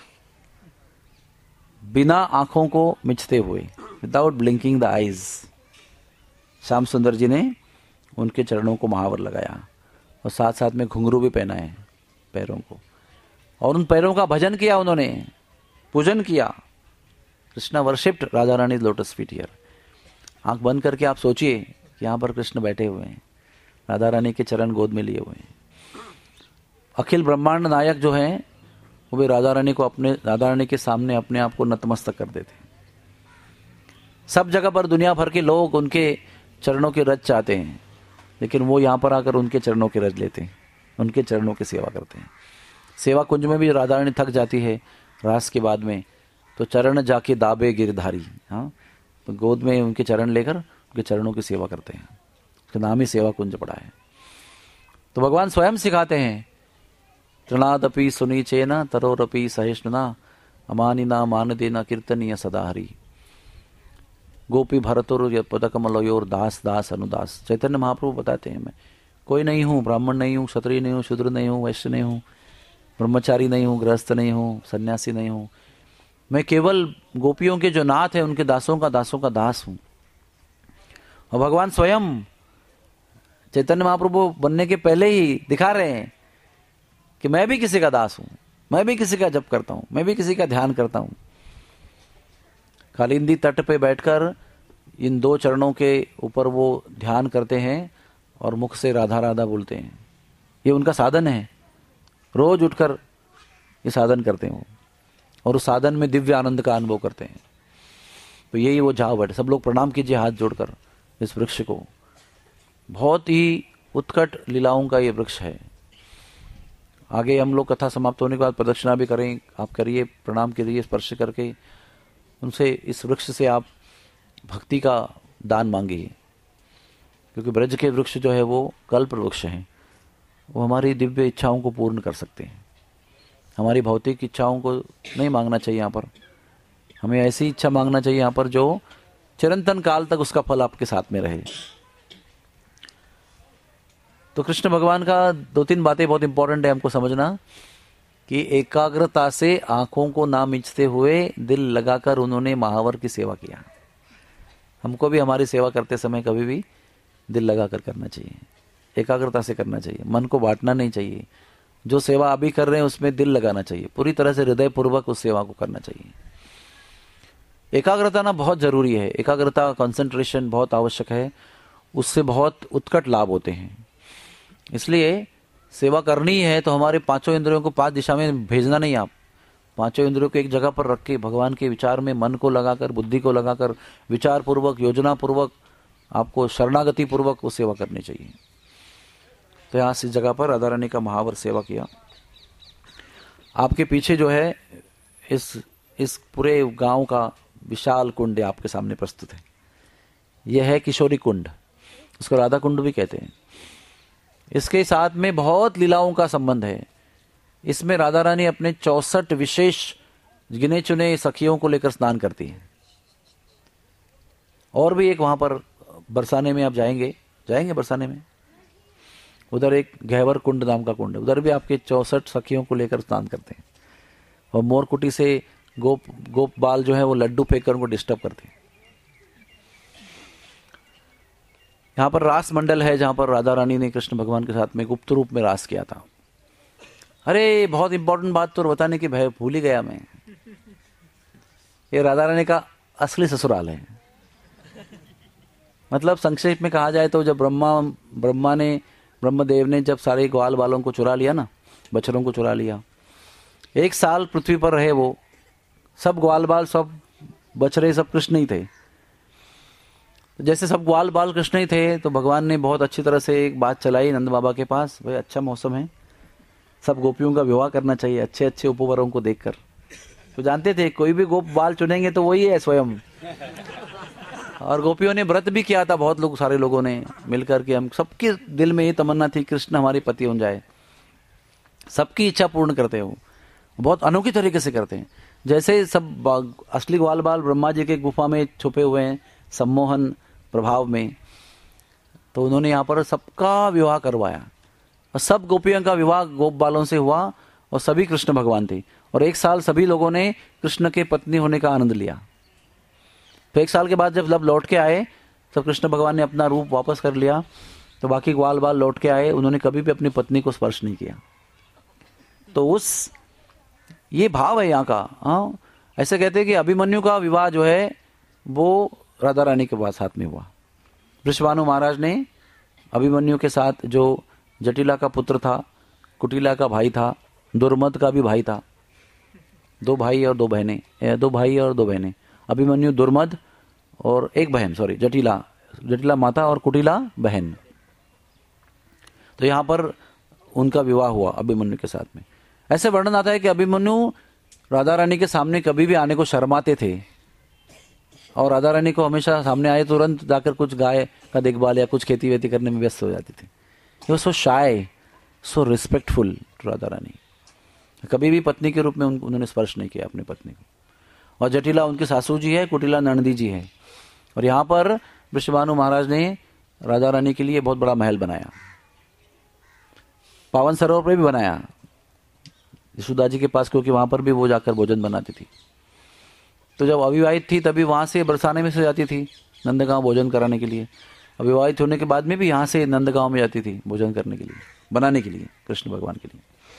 बिना आंखों को मिचते हुए, without blinking the eyes, Shyam Sundar ji ने उनके चरणों को महावर लगाया, और साथ साथ में घुंघरू भी पहनाए पैरों को, और उन पैरों का भजन किया, उन्होंने पूजन किया। Krishna worshipped Radha Rani lotus feet here. आंख बंद करके आप सोचिए कि यहाँ पर कृष्ण बैठे हुए हैं, राधा रानी के चरण गोद में लिए हुए हैं। अखिल ब्रह्मांड नायक जो हैं, वो भी राधा रानी को अपने राधा रानी के सामने अपने आप को नतमस्तक कर देते हैं। सब जगह पर दुनिया भर के लोग उनके चरणों की रज चाहते हैं, लेकिन वो यहाँ पर आकर उनके चरणों की रज लेते हैं, उनके चरणों की सेवा करते हैं। सेवा कुंज में भी राधा रानी थक जाती है रास के बाद में, तो चरण जाके दाबे गिरधारी। हाँ, तो गोद में उनके चरण लेकर उनके चरणों की सेवा करते हैं। उसका नाम ही सेवा कुंज पड़ा है। तो भगवान स्वयं सिखाते हैं, तृणादपि सुनीचेन तरोरपि सहिष्णुना अमानिना मान देना कीर्तनीय सदा हरि। गोपी भरतुर पदकमलयोर दास दास अनुदास। चैतन्य महाप्रभु बताते हैं, मैं कोई नहीं हूँ, ब्राह्मण नहीं हूँ, क्षत्रिय नहीं हूँ, शूद्र नहीं हूँ, वैश्य नहीं हूँ, ब्रह्मचारी नहीं हूँ, गृहस्थ नहीं हूँ, सन्यासी नहीं हूँ, मैं केवल गोपियों के जो नाथ है उनके दासों का दासों का दास हूँ। और भगवान स्वयं चैतन्य महाप्रभु बनने के पहले ही दिखा रहे हैं कि मैं भी किसी का दास हूं, मैं भी किसी का जप करता हूं, मैं भी किसी का ध्यान करता हूं। कालिंदी तट पे बैठकर इन दो चरणों के ऊपर वो ध्यान करते हैं और मुख से राधा राधा बोलते हैं। ये उनका साधन है, रोज उठकर ये साधन करते हैं वो, और उस साधन में दिव्य आनंद का अनुभव करते हैं। तो यही वो जावट। सब लोग प्रणाम कीजिए हाथ जोड़कर इस वृक्ष को। बहुत ही उत्कट लीलाओं का ये वृक्ष है। आगे हम लोग कथा समाप्त होने के बाद प्रदक्षिणा भी करें, आप करिए, प्रणाम करिए स्पर्श करके उनसे, इस वृक्ष से आप भक्ति का दान मांगिए, क्योंकि ब्रज के वृक्ष जो है वो कल्प वृक्ष हैं, वो हमारी दिव्य इच्छाओं को पूर्ण कर सकते हैं। हमारी भौतिक इच्छाओं को नहीं मांगना चाहिए यहाँ पर, हमें ऐसी इच्छा मांगना चाहिए यहाँ पर जो चिरंतन काल तक उसका फल आपके साथ में रहे। तो कृष्ण भगवान का दो तीन बातें बहुत इंपॉर्टेंट है हमको समझना, कि एकाग्रता से आंखों को ना मिचते हुए दिल लगाकर उन्होंने महावर की सेवा किया। हमको भी हमारी सेवा करते समय कभी भी दिल लगाकर करना चाहिए, एकाग्रता से करना चाहिए, मन को बांटना नहीं चाहिए। जो सेवा अभी कर रहे हैं उसमें दिल लगाना चाहिए, पूरी तरह से हृदय पूर्वक उस सेवा को करना चाहिए। एकाग्रता ना बहुत जरूरी है, एकाग्रता कंसंट्रेशन बहुत आवश्यक है, उससे बहुत उत्कट लाभ होते हैं। इसलिए सेवा करनी है तो हमारे पांचों इंद्रियों को पांच दिशा में भेजना नहीं, आप पांचों इंद्रियों को एक जगह पर रख के भगवान के विचार में मन को लगाकर, बुद्धि को लगाकर, विचार पूर्वक, योजना पूर्वक, आपको शरणागति पूर्वक वो सेवा करनी चाहिए। तो यहाँ इस जगह पर राधा रानी का महावर सेवा किया। आपके पीछे जो है इस इस पूरे गांव का विशाल कुंड आपके सामने प्रस्तुत है। यह है किशोरी कुंड, उसको राधा कुंड भी कहते हैं। इसके साथ में बहुत लीलाओं का संबंध है। इसमें राधा रानी अपने चौसठ विशेष गिने चुने सखियों को लेकर स्नान करती है। और भी एक वहां पर बरसाने में आप जाएंगे जाएंगे बरसाने में, उधर एक गहवर कुंड नाम का कुंड है, उधर भी आपके चौसठ सखियों को लेकर स्नान करते हैं। और मोरकुटी से गोप गोप बाल जो है वो लड्डू फेंक कर उनको डिस्टर्ब करते हैं। यहाँ पर रास मंडल है जहां पर राधा रानी ने कृष्ण भगवान के साथ में गुप्त रूप में रास किया था। अरे बहुत इंपॉर्टेंट बात तो बताने की भय भूल ही गया मैं, ये राधा रानी का असली ससुराल है। मतलब संक्षेप में कहा जाए तो जब ब्रह्मा ब्रह्मा ने ब्रह्मदेव ने जब सारे ग्वाल बालों को चुरा लिया ना, बछड़ों को चुरा लिया, एक साल पृथ्वी पर रहे वो, सब ग्वाल बाल सब बछड़े सब कृष्ण ही थे। जैसे सब ग्वाल बाल कृष्ण ही थे तो भगवान ने बहुत अच्छी तरह से एक बात चलाई नंद बाबा के पास, भाई अच्छा मौसम है, सब गोपियों का विवाह करना चाहिए अच्छे अच्छे उपवरों को देखकर। तो जानते थे कोई भी गोप बाल चुनेंगे तो वही है स्वयं। और गोपियों ने व्रत भी किया था, बहुत लोग सारे लोगों ने मिलकर के, हम सबके दिल में ये तमन्ना थी कृष्ण हमारे पति हो जाए, सबकी इच्छा पूर्ण करते हो, बहुत अनोखी तरीके से करते हैं। जैसे सब असली ग्वाल बाल ब्रह्मा जी के गुफा में छुपे हुए हैं सम्मोहन प्रभाव में, तो उन्होंने यहाँ पर सबका विवाह करवाया और सब गोपियों का विवाह गोप बालों से हुआ और सभी कृष्ण भगवान थे। और एक साल सभी लोगों ने कृष्ण के पत्नी होने का आनंद लिया। तो एक साल के बाद जब लब लौट के आए तब कृष्ण भगवान ने अपना रूप वापस कर लिया, तो बाकी ग्वाल बाल लौट के आए, उन्होंने कभी भी अपनी पत्नी को स्पर्श नहीं किया। तो उस ये भाव है यहाँ का। हाँ, ऐसे कहते हैं कि अभिमन्यु का विवाह जो है वो राधा रानी के बाद साथ में हुआ। वृषभानु महाराज ने अभिमन्यु के साथ, जो जटिला का पुत्र था, कुटिला का भाई था, दुर्मद का भी भाई था, दो भाई और दो बहनें, दो भाई और दो बहनें, अभिमन्यु, दुर्मद और एक बहन, सॉरी जटिला, जटिला माता और कुटिला बहन। तो यहाँ पर उनका विवाह हुआ अभिमन्यु के साथ में। ऐसे वर्णन आता है कि अभिमन्यु राधा रानी के सामने कभी भी आने को शर्माते थे और राधा रानी को हमेशा सामने आए तुरंत जाकर कुछ गाय का देखभाल या कुछ खेती वेती करने में व्यस्त हो जाते थे। वो सो शाय, सो रिस्पेक्टफुल राधा रानी, कभी भी पत्नी के रूप में उन्होंने स्पर्श नहीं किया अपनी पत्नी को। और जटिला उनकी सासू जी है, कुटिला नंदी जी है। और यहाँ पर वृषभानु महाराज ने राधा रानी के लिए बहुत बड़ा महल बनाया, पावन सरोवर पर भी बनाया यशोदा जी के पास, क्योंकि वहां पर भी वो जाकर भोजन बनाती थी। तो जब अविवाहित थी तभी वहां से बरसाने में से जाती थी नंदगांव भोजन कराने के लिए। अविवाहित होने के बाद में भी यहाँ से नंदगांव में जाती थी भोजन करने के लिए, बनाने के लिए कृष्ण भगवान के लिए।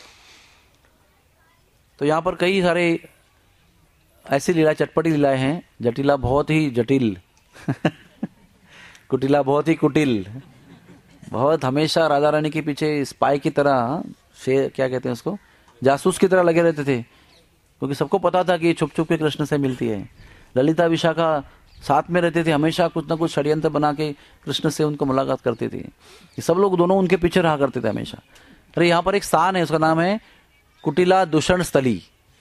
तो यहाँ पर कई सारे ऐसी लीला, चटपटी लीलाएं हैं। जटिला बहुत ही जटिल कुटिला बहुत ही कुटिल, बहुत हमेशा राधा रानी के पीछे स्पाई की तरह, शेर क्या कहते हैं उसको, जासूस की तरह लगे रहते थे, क्योंकि सबको पता था कि ये छुप छुप के कृष्ण से मिलती है। ललिता विशाखा साथ में रहते थे, हमेशा कुछ ना कुछ षड्यंत्र बना के कृष्ण से उनको मुलाकात करते थे। ये सब लोग दोनों उनके पीछे रहा करते थे हमेशा। अरे यहाँ पर एक स्थान है, उसका नाम है कुटिला दूषण स्थली।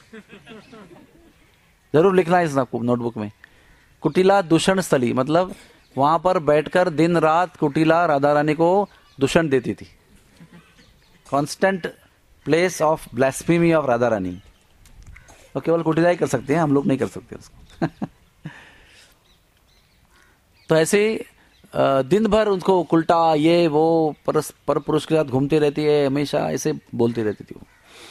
जरूर लिखना है इस नोटबुक में, कुटिला दूषण स्थली, मतलब वहां पर बैठकर दिन रात कुटिला राधा रानी को दूषण देती थी। Constant place of blasphemy of Radha Rani. तो केवल कुटिला ही कर सकते हैं, हम लोग नहीं कर सकते उसको। तो ऐसे दिन भर उनको उल्टा ये वो पर, पर पुरुष के साथ घूमती रहती है, हमेशा ऐसे बोलती रहती थी वो।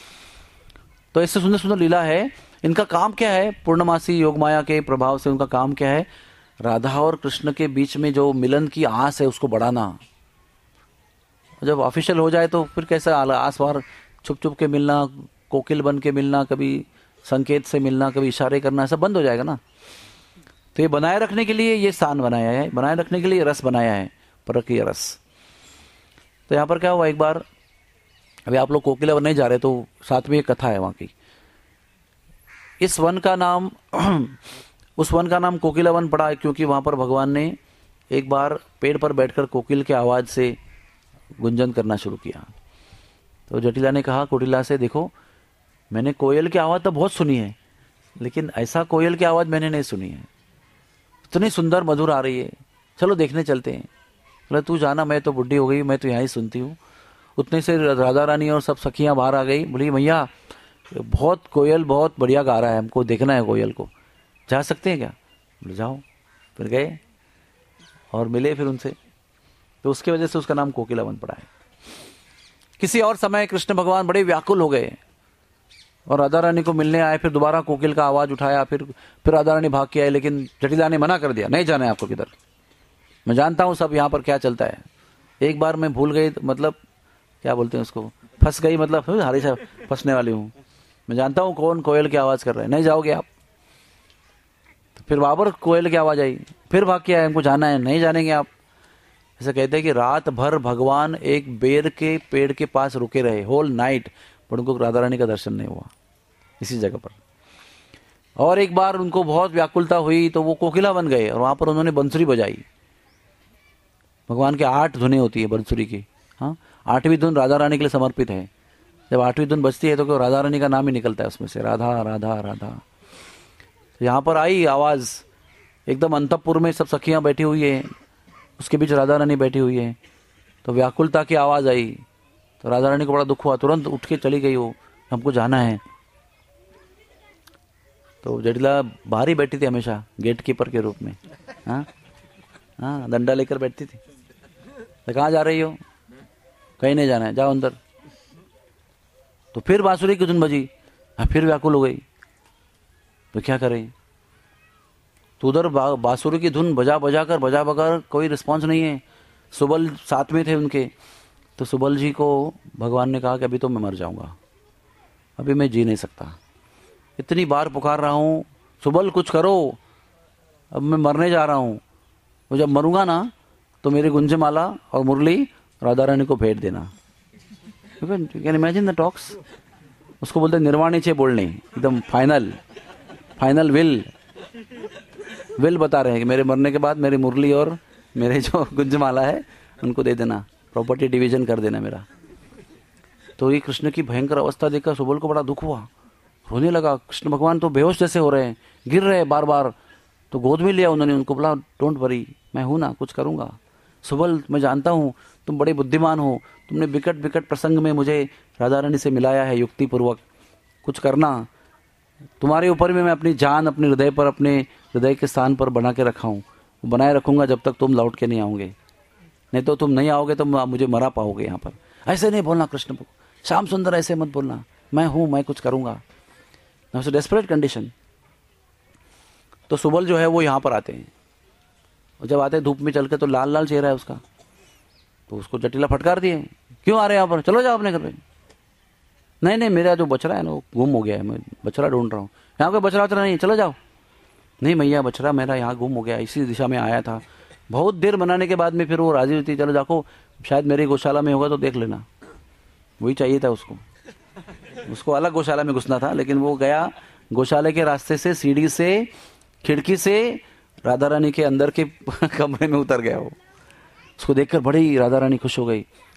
तो ऐसे सुंदर सुंदर लीला है। इनका काम क्या है? पूर्णमासी योग माया के प्रभाव से उनका काम क्या है? राधा और कृष्ण के बीच में जो मिलन की आस है उसको बढ़ाना। जब ऑफिशियल हो जाए तो फिर कैसा आस पार छुप छुप के मिलना, कोकिल बन के मिलना, कभी संकेत से मिलना, कभी इशारे करना, सब बंद हो जाएगा ना। तो ये बनाए रखने के लिए ये स्थान बनाया है, बनाए रखने के लिए रस बनाया है, परकीय रस। तो यहाँ पर क्या हुआ, एक बार, अभी आप लोग कोकिला वन नहीं जा रहे तो साथ में एक कथा है वहां की। इस वन का नाम उस वन का नाम कोकिला वन पड़ा क्योंकि वहां पर भगवान ने एक बार पेड़ पर बैठकर कोकिल के आवाज से गुंजन करना शुरू किया। तो जटिला ने कहा कुटिला से, देखो मैंने कोयल की आवाज तो बहुत सुनी है, लेकिन ऐसा कोयल की आवाज मैंने नहीं सुनी है, इतनी सुंदर मधुर आ रही है, चलो देखने चलते हैं। बोले तू जाना, मैं तो बुढ़ी हो गई, मैं तो यहाँ ही सुनती हूँ। उतने से राधा रानी और सब सखियां बाहर आ गई, बोली भैया बहुत कोयल बहुत बढ़िया गा रहा है, हमको देखना है कोयल को, जा सकते हैं क्या? बोले जाओ। फिर गए और मिले फिर उनसे, तो उसके वजह से उसका नाम कोकिला वन पड़ा है। किसी और समय कृष्ण भगवान बड़े व्याकुल हो गए और राधा रानी को मिलने आए, फिर दोबारा कोकिल का आवाज उठाया, फिर फिर राधा रानी भाग के आए, लेकिन जटिला ने मना कर दिया, नहीं जाना है आपको किधर, मैं जानता हूं सब यहाँ पर क्या चलता है। एक बार मैं भूल गई, मतलब क्या बोलते हैं उसको, फंस गई, मतलब हमेशा फंसने वाली हूँ, मैं जानता हूँ कौन कोयल की आवाज कर रहा है, नहीं जाओगे आप। तो फिर बाबर कोयल की आवाज आई, फिर भाग के आए, हमको जाना है, नहीं जानेंगे आप। ऐसा कहते हैं कि रात भर भगवान एक बेर के पेड़ के पास रुके रहे, होल नाइट, पर उनको राधा रानी का दर्शन नहीं हुआ इसी जगह पर। और एक बार उनको बहुत व्याकुलता हुई तो वो कोकिला बन गए और वहां पर उन्होंने बंसुरी बजाई। भगवान के आठ धुनें होती है बंसुरी की, हाँ, आठवीं धुन राधा रानी के लिए समर्पित है। जब आठवीं धुन बजती है तो राधा रानी का नाम ही निकलता है उसमें से, राधा राधा राधा। तो यहाँ पर आई आवाज, एकदम अंतपुर में सब सखियां बैठी हुई है, उसके बीच राधा रानी बैठी हुई है, तो व्याकुलता की आवाज आई, तो राधा रानी को बड़ा दुख हुआ, तुरंत उठ के चली गई, वो हमको जाना है। तो जटिला बाहर ही बैठी थी हमेशा, गेट कीपर के रूप में, हाँ हाँ, डंडा लेकर बैठती थी। तो कहाँ जा रही हो? कहीं नहीं जाना है, जाओ अंदर। तो फिर बांसुरी की धुन बजी, हाँ, फिर व्याकुल हो गई, तो क्या करें? तो उधर बा, बांसुरी की धुन बजा बजा कर बजा बजा कोई रिस्पॉन्स नहीं है। सुबल साथ में थे उनके, तो सुबल जी को भगवान ने कहा कि अभी तो मैं मर जाऊंगा, अभी मैं जी नहीं सकता, इतनी बार पुकार रहा हूं, सुबल कुछ करो, अब मैं मरने जा रहा हूं, तो जब मरूंगा ना तो मेरी गुंजमाला और मुरली राधा रानी को भेंट देना। Can imagine the talks. उसको बोलते निर्वाणी छे बोलने, एकदम फाइनल फाइनल विल विल बता रहे हैं कि मेरे मरने के बाद मेरी मुरली और मेरे जो गुंजमाला है उनको दे देना, प्रॉपर्टी डिवीजन कर देना मेरा। तो ये कृष्ण की भयंकर अवस्था देखकर सुबल को बड़ा दुख हुआ, रोने लगा। कृष्ण भगवान तो बेहोश जैसे हो रहे हैं, गिर रहे हैं बार बार। तो गोद में लिया उन्होंने, उनको बोला डोंट वरी, मैं हूं ना, कुछ करूंगा। सुबल, मैं जानता हूं तुम बड़े बुद्धिमान हो, तुमने विकट विकट प्रसंग में मुझे राधा रानी से मिलाया है युक्ति पूर्वक, कुछ करना, तुम्हारे ऊपर में मैं अपनी जान अपने हृदय पर, अपने हृदय के स्थान पर बना के रखा हूँ, बनाए रखूंगा जब तक तुम लौट के नहीं आओगे, नहीं तो तुम नहीं आओगे तो मुझे मरा पाओगे यहाँ पर। ऐसे नहीं बोलना कृष्ण को, श्याम सुंदर ऐसे मत बोलना, मैं हूं, मैं कुछ करूंगा। Desperate condition. तो सुबल जो है वो यहाँ पर आते हैं, और जब आते हैं धूप में चल के, तो लाल लाल चेहरा है उसका, तो उसको जटिला फटकार दिए, क्यों आ रहे हैं यहाँ पर, चलो जाओ अपने घर पे। नहीं नहीं, मेरा जो बछड़ा है ना वो गुम हो गया है, मैं बछड़ा ढूंढ रहा हूँ। यहाँ पे बछड़ा उतरा नहीं, चलो जाओ। नहीं भैया, बछड़ा मेरा यहाँ गुम हो गया, इसी दिशा में आया था। बहुत देर मनाने के बाद में फिर वो राजी होती, चलो जाको, शायद मेरी गौशाला में होगा तो देख लेना। वही चाहिए था उसको, उसको अलग गौशाला में घुसना था, लेकिन वो गया गौशाले के रास्ते से, सीढ़ी से, खिड़की से राधा रानी के अंदर के कमरे में उतर गया। वो उसको देखकर बड़ी राधा रानी खुश हो गई,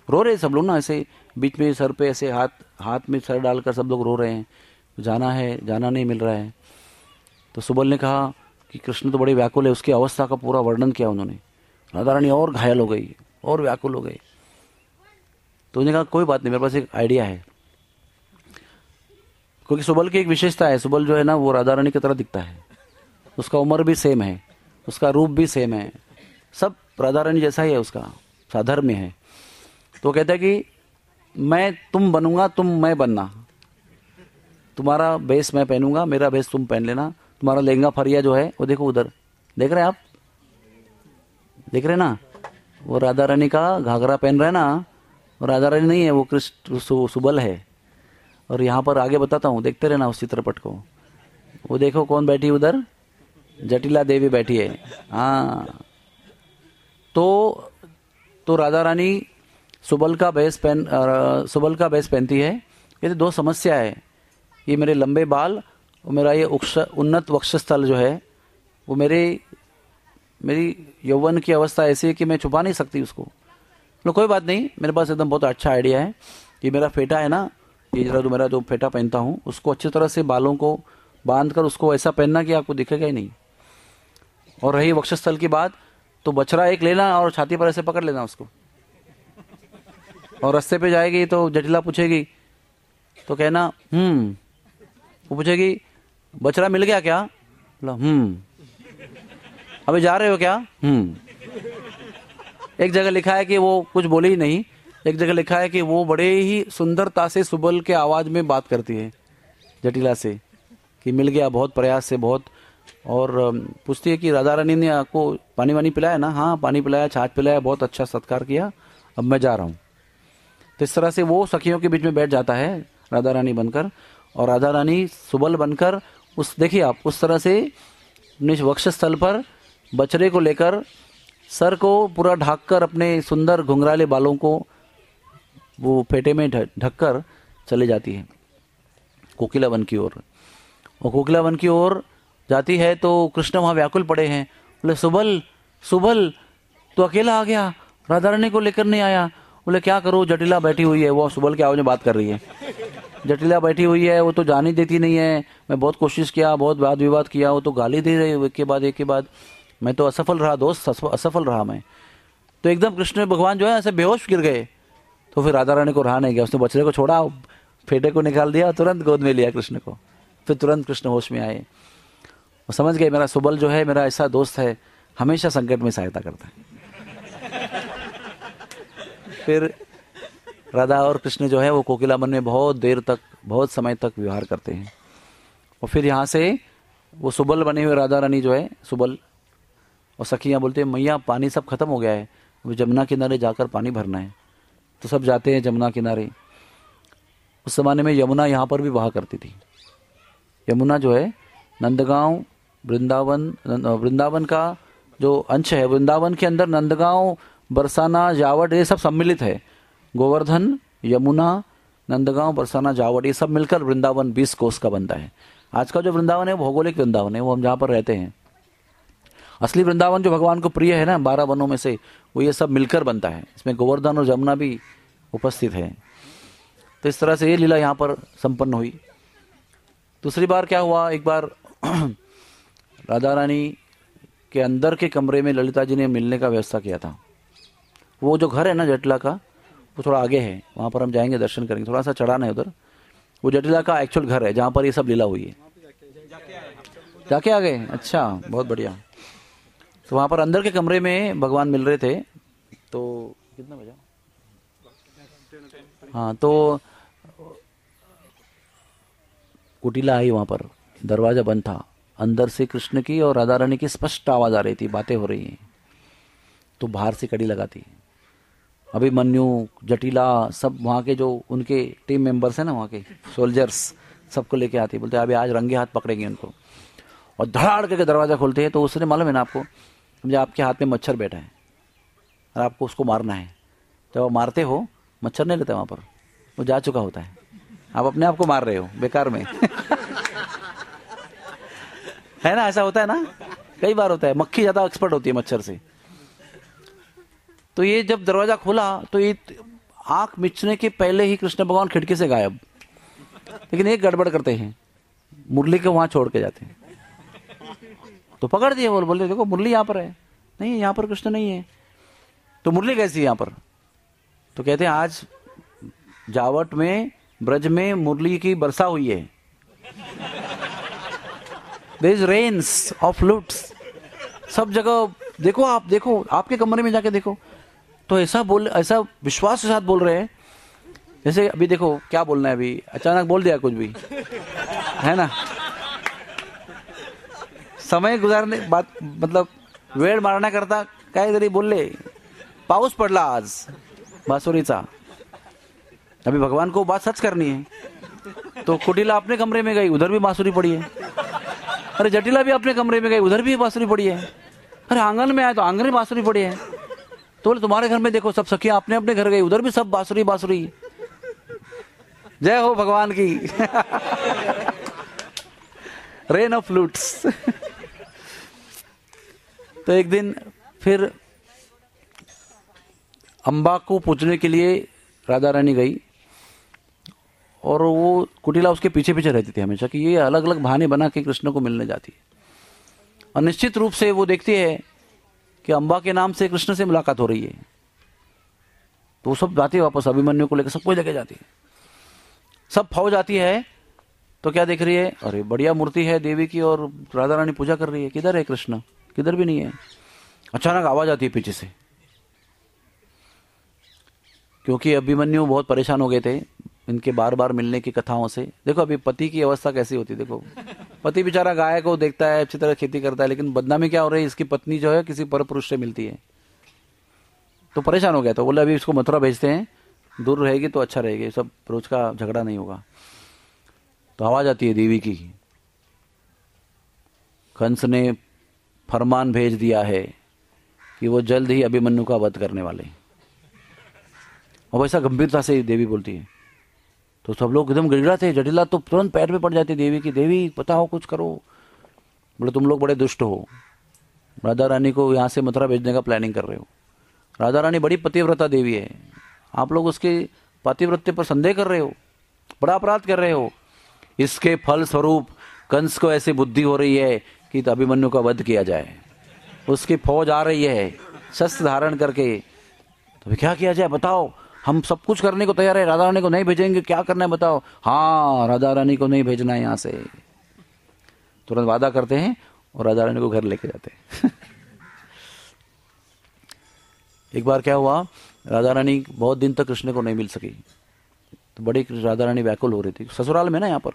रो रहे सब लोग ना, ऐसे बीच में सर पे ऐसे हाथ हाथ में सर डालकर सब लोग रो रहे हैं, जाना है जाना नहीं मिल रहा है। तो सुबल ने कहा कि कृष्ण तो बड़े व्याकुल है, उसकी अवस्था का पूरा वर्णन किया उन्होंने। राधा रानी और घायल हो गई और व्याकुल हो गई। तो उन्होंने कहा कोई बात नहीं, मेरे पास एक आइडिया है। क्योंकि सुबल की एक विशेषता है, सुबल जो है ना वो राधा रानी की तरह दिखता है, उसका उम्र भी सेम है, उसका रूप भी सेम है, सब राधा रानी जैसा ही है, उसका साधर्म्य है। तो कहता है कि मैं तुम बनूंगा, तुम मैं बनना, तुम्हारा बेस मैं पहनूंगा, मेरा बेस तुम पहन लेना, तुम्हारा लहंगा फरिया जो है वो देखो उधर, देख रहे हैं आप, देख रहे ना, वो राधा रानी का घाघरा पहन रहा है ना, वो राधा रानी नहीं है, वो कृष्ण सु, सुबल है। और यहाँ पर आगे बताता हूँ, देखते रहना उस चित्रपट को। वो देखो कौन बैठी उधर, जटिला देवी बैठी है। हाँ, तो तो राधा रानी सुबल का बेस पहन सुबल का बेस पहनती है। ये तो दो समस्या है, ये मेरे लंबे बाल और मेरा ये उन्नत वक्षस्थल जो है वो मेरे मेरी यौवन की अवस्था ऐसी है कि मैं छुपा नहीं सकती उसको। लो कोई बात नहीं, मेरे पास एकदम बहुत अच्छा आइडिया है कि मेरा फेटा है ना, ये जरा जो मेरा जो फेटा पहनता हूँ उसको अच्छी तरह से बालों को बांध कर उसको ऐसा पहनना कि आपको दिखेगा ही नहीं। और रही वक्षस्थल की बात, तो बछड़ा एक लेना और छाती पर ऐसे पकड़ लेना उसको, और रास्ते पे जाएगी तो जटिला पूछेगी तो कहना हम्म, वो पूछेगी बछड़ा मिल गया क्या, बोला हम्म, अभी जा रहे हो क्या, हम्म। एक जगह लिखा है कि वो कुछ बोले ही नहीं, एक जगह लिखा है कि वो बड़े ही सुंदरता से सुबल के आवाज में बात करती है जटिला से कि मिल गया, बहुत प्रयास से बहुत। और पूछती है कि राधा रानी ने आपको पानी वानी पिलाया ना, हाँ पानी पिलाया, छाछ पिलाया, बहुत अच्छा सत्कार किया, अब मैं जा रहा हूँ। तो इस तरह से वो सखियों के बीच में बैठ जाता है राधा रानी बनकर, और राधा रानी सुबल बनकर उस देखिए आप उस तरह से अपने वक्षस्थल पर बछड़े को लेकर सर को पूरा ढककर अपने सुंदर घुंघराले बालों को वो फेटे में ढककर चली जाती है कोकिला वन की ओर। और कोकिला वन की ओर जाती है तो कृष्ण वहां व्याकुल पड़े हैं, बोले सुबल सुबल तो अकेला आ गया, राधा रानी को लेकर नहीं आया। बोले क्या करूं, जटिला बैठी हुई है, वो सुबल के आवाज में बात कर रही है, जटिला बैठी हुई है, वो तो जाने देती नहीं है, मैं बहुत कोशिश किया, बहुत वाद विवाद किया, वो तो गाली दे रही एक के बाद एक के बाद, मैं तो असफल रहा दोस्त, असफल रहा मैं। तो एकदम कृष्ण भगवान जो है ऐसे बेहोश गिर गए। तो फिर राधा रानी को रहा नहीं गया, उसने बछड़े को छोड़ा, फेटे को निकाल दिया, तुरंत गोद में लिया कृष्ण को, फिर तुरंत कृष्ण होश में आए। वो समझ गए मेरा सुबल जो है मेरा ऐसा दोस्त है, हमेशा संकट में सहायता करता है। फिर राधा और कृष्ण जो है वो कोकिला वन में बहुत देर तक, बहुत समय तक व्यवहार करते हैं। और फिर यहाँ से वो सुबल बने हुए राधा रानी जो है सुबल और सखियाँ बोलते हैं मैया पानी सब खत्म हो गया है, अभी जमुना किनारे जाकर पानी भरना है। तो सब जाते हैं जमुना किनारे। उस जमाने में यमुना यहाँ पर भी बहा करती थी। यमुना जो है नंदगांव वृंदावन वृंदावन का जो अंश है, वृंदावन के अंदर नंदगांव, बरसाना, जावट ये सब सम्मिलित है। गोवर्धन, यमुना, नंदगांव, बरसाना, जावट ये सब मिलकर वृंदावन बीस कोस का बनता है। आज का जो वृंदावन है भौगोलिक वृंदावन है, वो हम जहाँ पर रहते हैं। असली वृंदावन जो भगवान को प्रिय है ना बारह वनों में से, वो ये सब मिलकर बनता है। इसमें गोवर्धन और यमुना भी उपस्थित है। तो इस तरह से ये लीला यहाँ पर संपन्न हुई। दूसरी बार क्या हुआ, एक बार राधा रानी के अंदर के कमरे में ललिता जी ने मिलने का व्यवस्था किया था। वो जो घर है ना जटिला का, वो थोड़ा आगे है, वहाँ पर हम जाएंगे, दर्शन करेंगे, थोड़ा सा चढ़ाना है उधर। वो जटिला का एक्चुअल घर है जहाँ पर ये सब लीला हुई है। जाके आ गए, अच्छा बहुत बढ़िया। तो वहाँ पर अंदर के कमरे में भगवान मिल रहे थे। तो कितना बजा, हाँ तो कुटिला आई, वहाँ पर दरवाजा बंद था, अंदर से कृष्ण की और राधा रानी की स्पष्ट आवाज आ रही थी, बातें हो रही हैं। तो बाहर से कड़ी लगाती, अभिमन्यु, जटिला सब वहाँ के जो उनके टीम मेंबर्स हैं ना, वहाँ के सोल्जर्स सबको लेके आती, बोलते अभी आज रंगे हाथ पकड़ेंगे उनको। और धड़ाड़ करके दरवाजा खोलते हैं। तो उसने मालूम है ना आपको, समझे आपके हाथ में मच्छर बैठा है और आपको उसको मारना है। जब आप मारते हो मच्छर नहीं रहता वहाँ पर, वो जा चुका होता है, आप अपने आप को मार रहे हो बेकार में। है ना, ऐसा होता है ना, कई बार होता है। मक्खी ज्यादा एक्सपर्ट होती है मच्छर से। तो ये जब दरवाजा खोला तो ये आंख मिचने के पहले ही कृष्ण भगवान खिड़की से गायब। लेकिन एक गड़बड़ करते हैं, मुरली को वहां छोड़ के जाते हैं। तो पकड़ दिए, बोल बोले देखो मुरली यहाँ पर है, नहीं यहाँ पर कृष्ण नहीं है। तो मुरली कैसी है यहाँ पर? तो कहते हैं आज जावट में, ब्रज में मुरली की वर्षा हुई है। There is rains of flutes, सब जगह देखो, आप देखो, आपके कमरे में जाके देखो। तो ऐसा बोल, ऐसा विश्वास के साथ बोल रहे हैं जैसे अभी देखो क्या बोलना है, अभी अचानक बोल दिया कुछ भी, है ना। समय गुजारने बात, मतलब वेळ मारण्या करता काहीतरी बोलले, पाऊस पडला आज बासुरीचा। अभी भगवान को बात सच करनी है। तो कुटिला अपने कमरे में गई, उधर भी बांसुरी पड़ी है। अरे जटिला भी अपने कमरे में गई, उधर भी बांसुरी पड़ी है। अरे आंगन में आए तो आंगन में बांसुरी पड़ी है। तो बोले तुम्हारे घर में देखो, सब सखियां अपने अपने घर गई, उधर भी सब बांसुरी बांसुरी। जय हो भगवान की। Rain of flutes. तो एक दिन फिर अम्बा को पूजने के लिए राधा रानी गई, और वो कुटिला उसके पीछे पीछे रहती थी हमेशा, कि ये अलग अलग बहाने बना के कृष्ण को मिलने जाती है। और निश्चित रूप से वो देखती है कि अम्बा के नाम से कृष्ण से मुलाकात हो रही है। तो वो सब जाती है वापस, अभिमन्यु को लेकर सबको लेके जाती है। सब फौज आती है तो क्या देख रही है, अरे बढ़िया मूर्ति है देवी की, और राधा रानी पूजा कर रही है। किधर है कृष्ण? किधर भी नहीं है। अचानक आवाज आती है पीछे से, क्योंकि अभिमन्यु बहुत परेशान हो गए थे इनके बार बार मिलने की कथाओं से। देखो अभी पति की अवस्था कैसी होती है, देखो पति बेचारा गाय को देखता है, अच्छी तरह खेती करता है, लेकिन बदनामी क्या हो रही है, इसकी पत्नी जो है किसी पर पुरुष से मिलती है। तो परेशान हो गया, तो बोले अभी इसको मथुरा भेजते हैं, दूर रहेगी तो अच्छा रहेगी, सब रोज का झगड़ा नहीं होगा। तो आवाज आती है देवी की, कंस ने फरमान भेज दिया है कि वो जल्द ही अभिमन्यु का वध करने वाले। और वैसा गंभीरता से देवी बोलती है। तो सब लोग एकदम गिड़गिड़ाते, जटिला तो तुरंत पैर पे पड़ जाती देवी की, देवी पता हो कुछ करो। बोले तुम लोग बड़े दुष्ट हो, राधा रानी को यहाँ से मथुरा भेजने का प्लानिंग कर रहे हो। राधा रानी बड़ी पतिव्रता देवी है, आप लोग उसके पतिव्रत्य पर संदेह कर रहे हो, बड़ा अपराध कर रहे हो। इसके फल स्वरूप कंस को ऐसी बुद्धि हो रही है कि अभिमन्यु का वध किया जाए। उसकी फौज आ रही है शस्त्र धारण करके, तो क्या किया जाए बताओ, हम सब कुछ करने को तैयार है, राधा रानी को नहीं भेजेंगे, क्या करना है बताओ। हाँ राधा रानी को नहीं भेजना है यहाँ से। तुरंत वादा करते हैं और राधा रानी को घर लेके जाते हैं। एक बार क्या हुआ, राधा रानी बहुत दिन तक कृष्ण को नहीं मिल सकी, तो बड़ी राधा रानी व्याकुल हो रही थी ससुराल में ना यहाँ पर।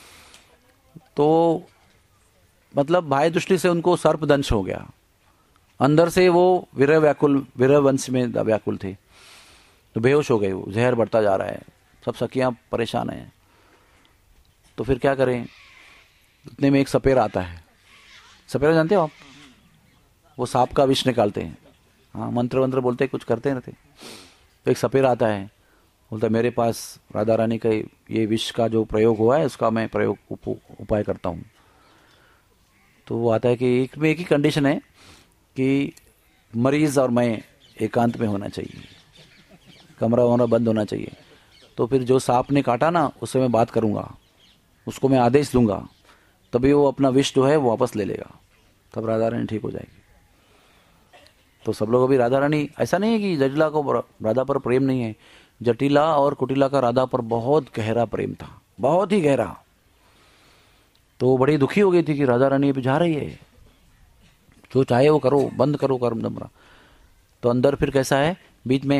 तो मतलब भाई दृष्टि से उनको सर्पदंश हो गया, अंदर से वो विरह व्याकुल, विरह वंश में व्याकुल थे, तो बेहोश हो गए, वो जहर बढ़ता जा रहा है, सब सखियां परेशान हैं। तो फिर क्या करें, इतने में एक सपेरा आता है। सपेरा जानते हो आप, वो सांप का विष निकालते हैं, हाँ मंत्र वंत्र बोलते कुछ करते रहते। तो एक सपेरा आता है, बोलता मेरे पास राधा रानी का ये विष का जो प्रयोग हुआ है उसका मैं प्रयोग उप, उपाय करता हूँ। तो वो आता है कि एक में एक ही कंडीशन है कि मरीज और मैं एकांत में होना चाहिए, कमरा वमरा बंद होना चाहिए। तो फिर जो सांप ने काटा ना उससे मैं बात करूंगा, उसको मैं आदेश दूंगा, तभी वो अपना विष जो है वो वापस ले लेगा, तब राधा रानी ठीक हो जाएगी। तो सब लोग अभी राधा रानी, ऐसा नहीं है कि जटिला को राधा पर प्रेम नहीं है, जटिला और कुटिला का राधा पर बहुत गहरा प्रेम था, बहुत ही गहरा। तो वो बड़ी दुखी हो गई थी कि राधा रानी अभी जा रही है, जो चाहे वो करो, बंद करो कर्म दमरा। तो अंदर फिर कैसा है, बीच में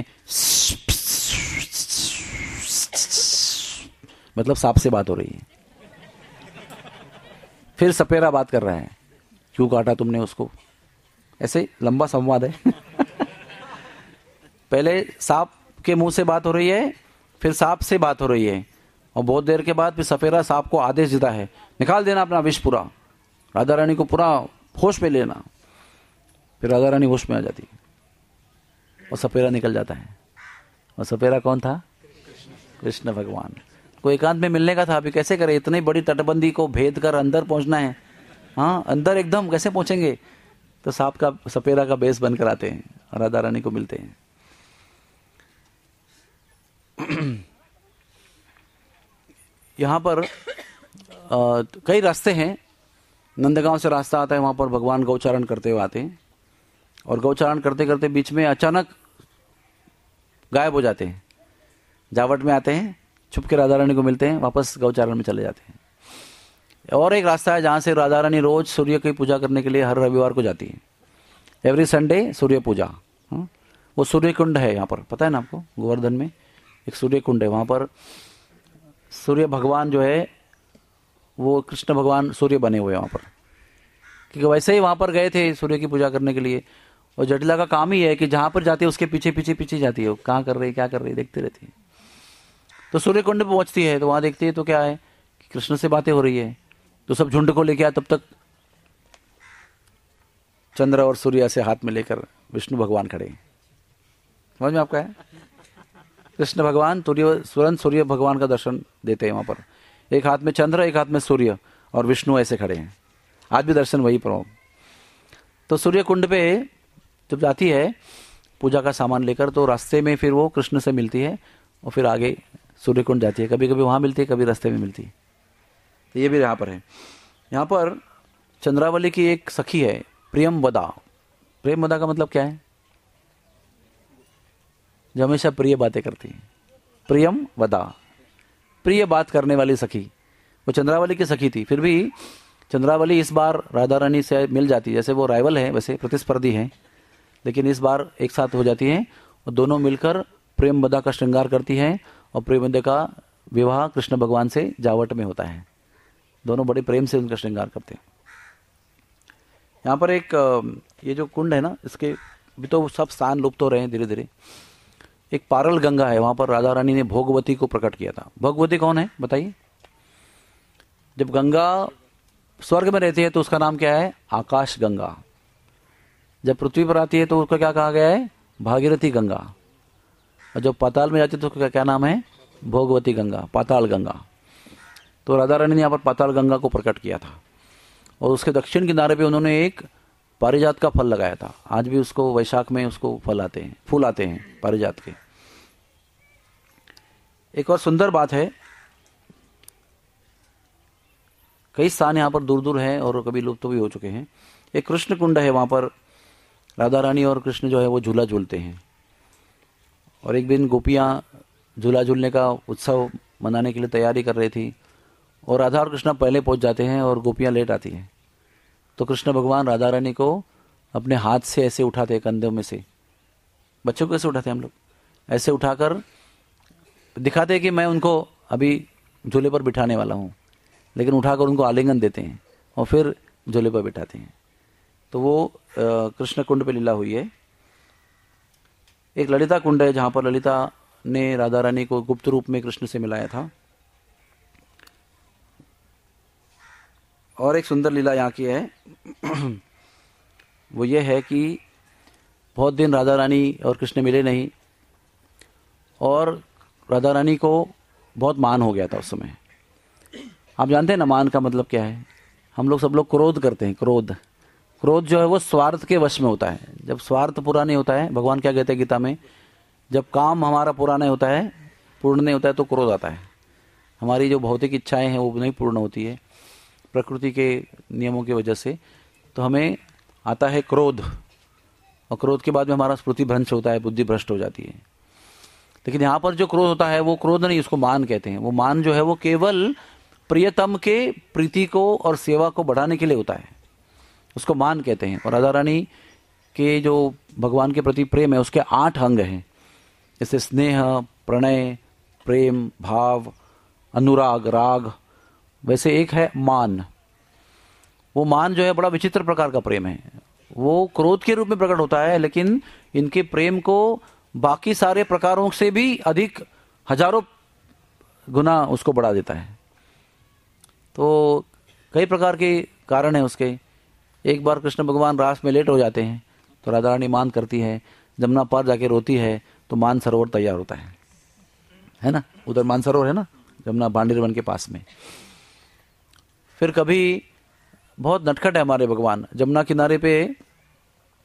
मतलब सांप से बात हो रही है। फिर सपेरा बात कर रहा है, क्यों काटा तुमने उसको, ऐसे लंबा संवाद है। पहले सांप के मुंह से बात हो रही है, फिर सांप से बात हो रही है, और बहुत देर के बाद फिर सपेरा सांप को आदेश देता है निकाल देना अपना विष पूरा, राधा रानी को पूरा होश में लेना। फिर राधा रानी होश में आ जाती है और सपेरा निकल जाता है। और सपेरा कौन था, कृष्ण भगवान को एकांत में मिलने का था। अभी कैसे करे, इतनी बड़ी तटबंदी को भेद कर अंदर पहुंचना है, हाँ अंदर एकदम कैसे पहुंचेंगे। तो सांप का सपेरा का बेस बनकर आते हैं और राधा रानी को मिलते हैं। यहाँ पर आ, कई रास्ते हैं। नंदगांव से रास्ता आता है, वहाँ पर भगवान गौचारण करते हुए आते हैं और गौचारण करते करते बीच में अचानक गायब हो जाते हैं। जावट में आते हैं, छुप के राधा रानी को मिलते हैं, वापस गौचारण में चले जाते हैं। और एक रास्ता है जहाँ से राधा रानी रोज सूर्य की पूजा करने के लिए हर रविवार को जाती है। Every Sunday Surya puja. हाँ? वो सूर्य कुंड है यहाँ पर, पता है ना आपको, गोवर्धन में एक सूर्य कुंड है। वहाँ पर सूर्य भगवान जो है वो कृष्ण भगवान सूर्य बने हुए हैं वहाँ पर, क्योंकि वैसे ही वहाँ पर गए थे सूर्य की पूजा करने के लिए। और जटिला का काम ही है कि जहाँ पर जाती है उसके पीछे पीछे पीछे जाती है, कहाँ कर रही है क्या कर रही है देखती रहती है। तो सूर्य कुंड पे पहुँचती है तो वहाँ देखती है तो क्या है कि कृष्ण से बातें हो रही है। तो सब झुंड को लेके आए, तब तक चंद्र और सूर्य ऐसे हाथ में लेकर विष्णु भगवान खड़े हैं। समझ में आपका है? कृष्ण भगवान सूर्य तुरंत सूर्य भगवान का दर्शन देते हैं वहाँ पर। एक हाथ में चंद्र, एक हाथ में सूर्य, और विष्णु ऐसे खड़े हैं। आज भी दर्शन वही पर। तो सूर्य कुंड पे जब जाती है पूजा का सामान लेकर, तो रास्ते में फिर वो कृष्ण से मिलती है और फिर आगे सूर्य कुंड जाती है। कभी कभी वहाँ मिलती है, कभी रास्ते में मिलती है। तो ये भी यहाँ पर है। यहाँ पर चंद्रावली की एक सखी है, प्रियमवदा। प्रेमवदा का मतलब क्या है? जो हमेशा प्रिय बातें करती है। प्रियमवदा, प्रिय बात करने वाली सखी। वो चंद्रावली की सखी थी। फिर भी चंद्रावली इस बार राधा रानी से मिल जाती है। जैसे वो राइवल है, वैसे प्रतिस्पर्धी हैं, लेकिन इस बार एक साथ हो जाती हैं और दोनों मिलकर प्रेमवदा का श्रृंगार करती हैं। और प्रेमवदा का विवाह कृष्ण भगवान से जावट में होता है। दोनों बड़े प्रेम से उनका श्रृंगार करते हैं। यहाँ पर एक ये जो कुंड है ना, इसके भी तो सब स्थान लुप्त हो रहे हैं धीरे धीरे। एक पारल गंगा है, वहां पर राधा रानी ने भोगवती को प्रकट किया था। भोगवती कौन है बताइए? जब गंगा स्वर्ग में रहती है तो उसका नाम क्या है? आकाश गंगा। जब पृथ्वी पर आती है तो उसका क्या कहा गया है? भागीरथी गंगा। और जब पाताल में जाती है तो उसका क्या नाम है? भोगवती गंगा, पाताल गंगा। तो राधा रानी ने यहाँ पर पाताल गंगा को प्रकट किया था। और उसके दक्षिण किनारे पे उन्होंने एक पारिजात का फल लगाया था। आज भी उसको वैशाख में उसको फल आते हैं, फूल आते हैं पारिजात के। एक और सुंदर बात है, कई स्थान यहाँ पर दूर दूर हैं और कभी लुप्त भी हो चुके हैं। एक कृष्ण कुंड है, वहां पर राधा रानी और कृष्ण जो है वो झूला झूलते हैं। और एक दिन गोपियां झूला झूलने का उत्सव मनाने के लिए तैयारी कर रही थी और राधा और कृष्ण पहले पहुंच जाते हैं और गोपियां लेट आती हैं। तो कृष्ण भगवान राधा रानी को अपने हाथ से ऐसे उठाते हैं, कंधों में से। बच्चों को कैसे उठाते हैं हम लोग? ऐसे उठाकर दिखाते हैं कि मैं उनको अभी झूले पर बिठाने वाला हूँ, लेकिन उठाकर उनको आलिंगन देते हैं और फिर झूले पर बिठाते हैं। तो वो कृष्ण कुंड पे लीला हुई है। एक ललिता कुंड है जहाँ पर ललिता ने राधा रानी को गुप्त रूप में कृष्ण से मिलाया था। और एक सुंदर लीला यहाँ की है, वो ये है कि बहुत दिन राधा रानी और कृष्ण मिले नहीं और राधा रानी को बहुत मान हो गया था उस समय। आप जानते हैं ना मान का मतलब क्या है? हम लोग सब लोग क्रोध करते हैं। क्रोध क्रोध जो है वो स्वार्थ के वश में होता है। जब स्वार्थ पूरा नहीं होता है, भगवान क्या कहते हैं गीता में, जब काम हमारा पूरा नहीं होता है, पूर्ण नहीं होता है, तो क्रोध आता है। हमारी जो भौतिक इच्छाएं हैं वो नहीं पूर्ण होती है प्रकृति के नियमों की वजह से, तो हमें आता है क्रोध। और क्रोध के बाद में हमारा स्मृति भ्रंश होता है, बुद्धि भ्रष्ट हो जाती है। लेकिन यहाँ पर जो क्रोध होता है वो क्रोध नहीं, उसको मान कहते हैं। वो मान जो है वो केवल प्रियतम के प्रीति को और सेवा को बढ़ाने के लिए होता है, उसको मान कहते हैं। और राधा रानी के जो भगवान के प्रति प्रेम है उसके आठ अंग हैं, जैसे स्नेह, प्रणय, प्रेम, भाव, अनुराग, राग। वैसे एक है मान। वो मान जो है बड़ा विचित्र प्रकार का प्रेम है। वो क्रोध के रूप में प्रकट होता है, लेकिन इनके प्रेम को बाकी सारे प्रकारों से भी अधिक हजारों गुना उसको बढ़ा देता है। तो कई प्रकार के कारण है उसके। एक बार कृष्ण भगवान रास में लेट हो जाते हैं तो राधा रानी मान करती है, जमुना पार जाके रोती है तो मान सरोवर तैयार होता है, है ना? उधर मान सरोवर है ना, जमुना बांडीर वन के पास में। फिर कभी बहुत नटखट है हमारे भगवान, जमुना किनारे पे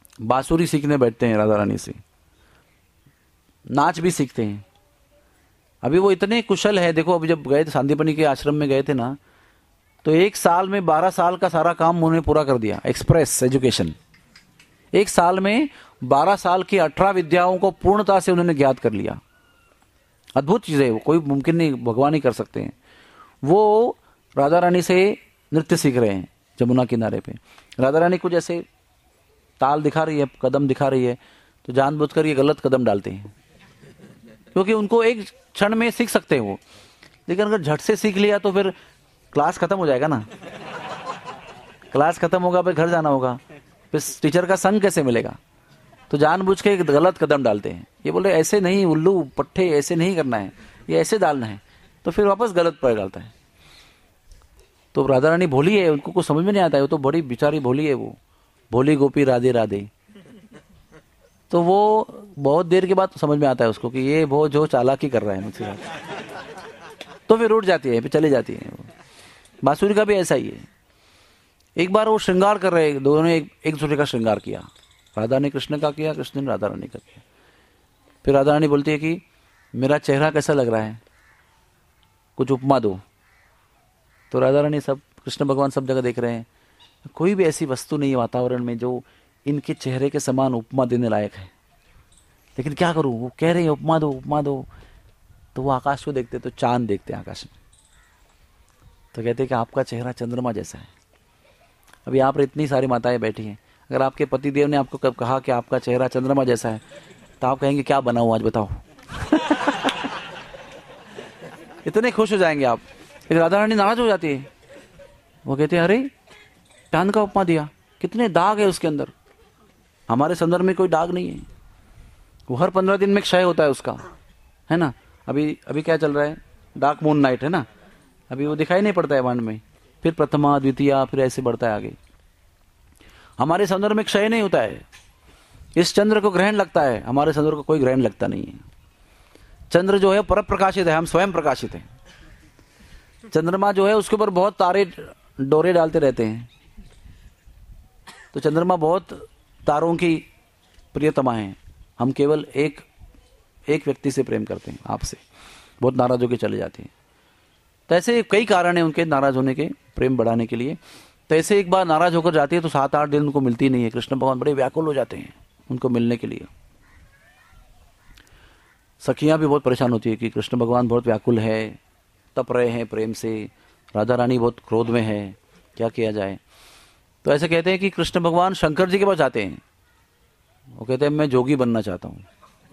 बांसुरी सीखने बैठते हैं राधा रानी से, नाच भी सीखते हैं। अभी वो इतने कुशल है, देखो अभी जब गए थे सांदीपनि के आश्रम में गए थे ना, तो एक साल में बारह साल का सारा काम उन्होंने पूरा कर दिया। एक्सप्रेस एजुकेशन, एक साल में बारह साल की अठारह विद्याओं को पूर्णता से उन्होंने ज्ञात कर लिया। अद्भुत चीज है वो, कोई मुमकिन नहीं, भगवान ही कर सकते हैं। वो राधा रानी से नृत्य सीख रहे हैं जमुना किनारे पे। राधा रानी को जैसे ताल दिखा रही है, कदम दिखा रही है, तो जानबूझकर ये गलत कदम डालते हैं, क्योंकि उनको एक क्षण में सीख सकते हैं वो। लेकिन अगर झट से सीख लिया तो फिर क्लास खत्म हो जाएगा ना, क्लास खत्म होगा, फिर घर जाना होगा, फिर टीचर का संग कैसे मिलेगा। तो जानबूझ के गलत कदम डालते हैं। ये बोले ऐसे नहीं, उल्लू पट्टे ऐसे नहीं करना है, ये ऐसे डालना है, तो फिर वापस गलत पैर डालता है। तो राधा रानी भोली है, उनको कुछ समझ में नहीं आता है, वो तो बड़ी बेचारी भोली है, वो भोली गोपी राधे राधे। तो वो बहुत देर के बाद समझ में आता है उसको कि ये वो जो चालाकी कर रहा है मुझसे साथ, तो फिर उठ जाती है, फिर चली जाती है। बांसुरी का भी ऐसा ही है। एक बार वो श्रृंगार कर रहे, दोनों ने एक, एक दूसरे का श्रृंगार किया। राधा ने कृष्ण का किया, कृष्ण ने राधा रानी का किया। फिर राधा रानी बोलती है कि मेरा चेहरा कैसा लग रहा है, कुछ उपमा दो। तो राधा रानी सब, कृष्ण भगवान सब जगह देख रहे हैं, कोई भी ऐसी वस्तु नहीं है वातावरण में जो इनके चेहरे के समान उपमा देने लायक है, लेकिन क्या करूं, वो कह रहे हैं उपमा दो उपमा दो। तो वो आकाश को देखते, तो चांद देखते हैं आकाश में, तो कहते हैं कि आपका चेहरा चंद्रमा जैसा है। अभी यहाँ पर इतनी सारी माताएं बैठी हैं, अगर आपके पतिदेव ने आपको कब कहा कि आपका चेहरा चंद्रमा जैसा है, तो आप कहेंगे क्या बनाऊं आज बताओ। इतने खुश हो जाएंगे आप। लेकिन राधा रानी नाराज हो जाती है, वो कहते हैं अरे चांद का उपमा दिया, कितने दाग है उसके अंदर, हमारे संदर्भ में कोई दाग नहीं है। वो हर पंद्रह दिन में क्षय होता है उसका, है ना। अभी अभी क्या चल रहा है, डार्क मून नाइट है ना, अभी वो दिखाई नहीं पड़ता है वाण में, फिर प्रथमा द्वितीया, फिर ऐसे बढ़ता है आगे। हमारे संदर्भ में क्षय नहीं होता है, इस चंद्र को ग्रहण लगता है, हमारे संदर्भ को कोई ग्रहण लगता नहीं है। चंद्र जो है पर प्रकाशित है, हम स्वयं प्रकाशित हैं। चंद्रमा जो है उसके ऊपर बहुत तारे डोरे डालते रहते हैं, तो चंद्रमा बहुत तारों की प्रियतमा है। हम केवल एक एक व्यक्ति से प्रेम करते हैं, आपसे, बहुत नाराज होकर चले जाते हैं। तो ऐसे कई कारण हैं उनके नाराज होने के, प्रेम बढ़ाने के लिए। तो ऐसे एक बार नाराज होकर जाती है तो सात आठ दिन उनको मिलती नहीं है। कृष्ण भगवान बड़े व्याकुल हो जाते हैं उनको मिलने के लिए। सखियां भी बहुत परेशान होती है कि कृष्ण भगवान बहुत व्याकुल है, तप रहे हैं प्रेम से, राधा रानी बहुत क्रोध में है, क्या किया जाए। तो ऐसे कहते हैं कि कृष्ण भगवान शंकर जी के पास जाते हैं, वो कहते हैं मैं जोगी बनना चाहता हूं।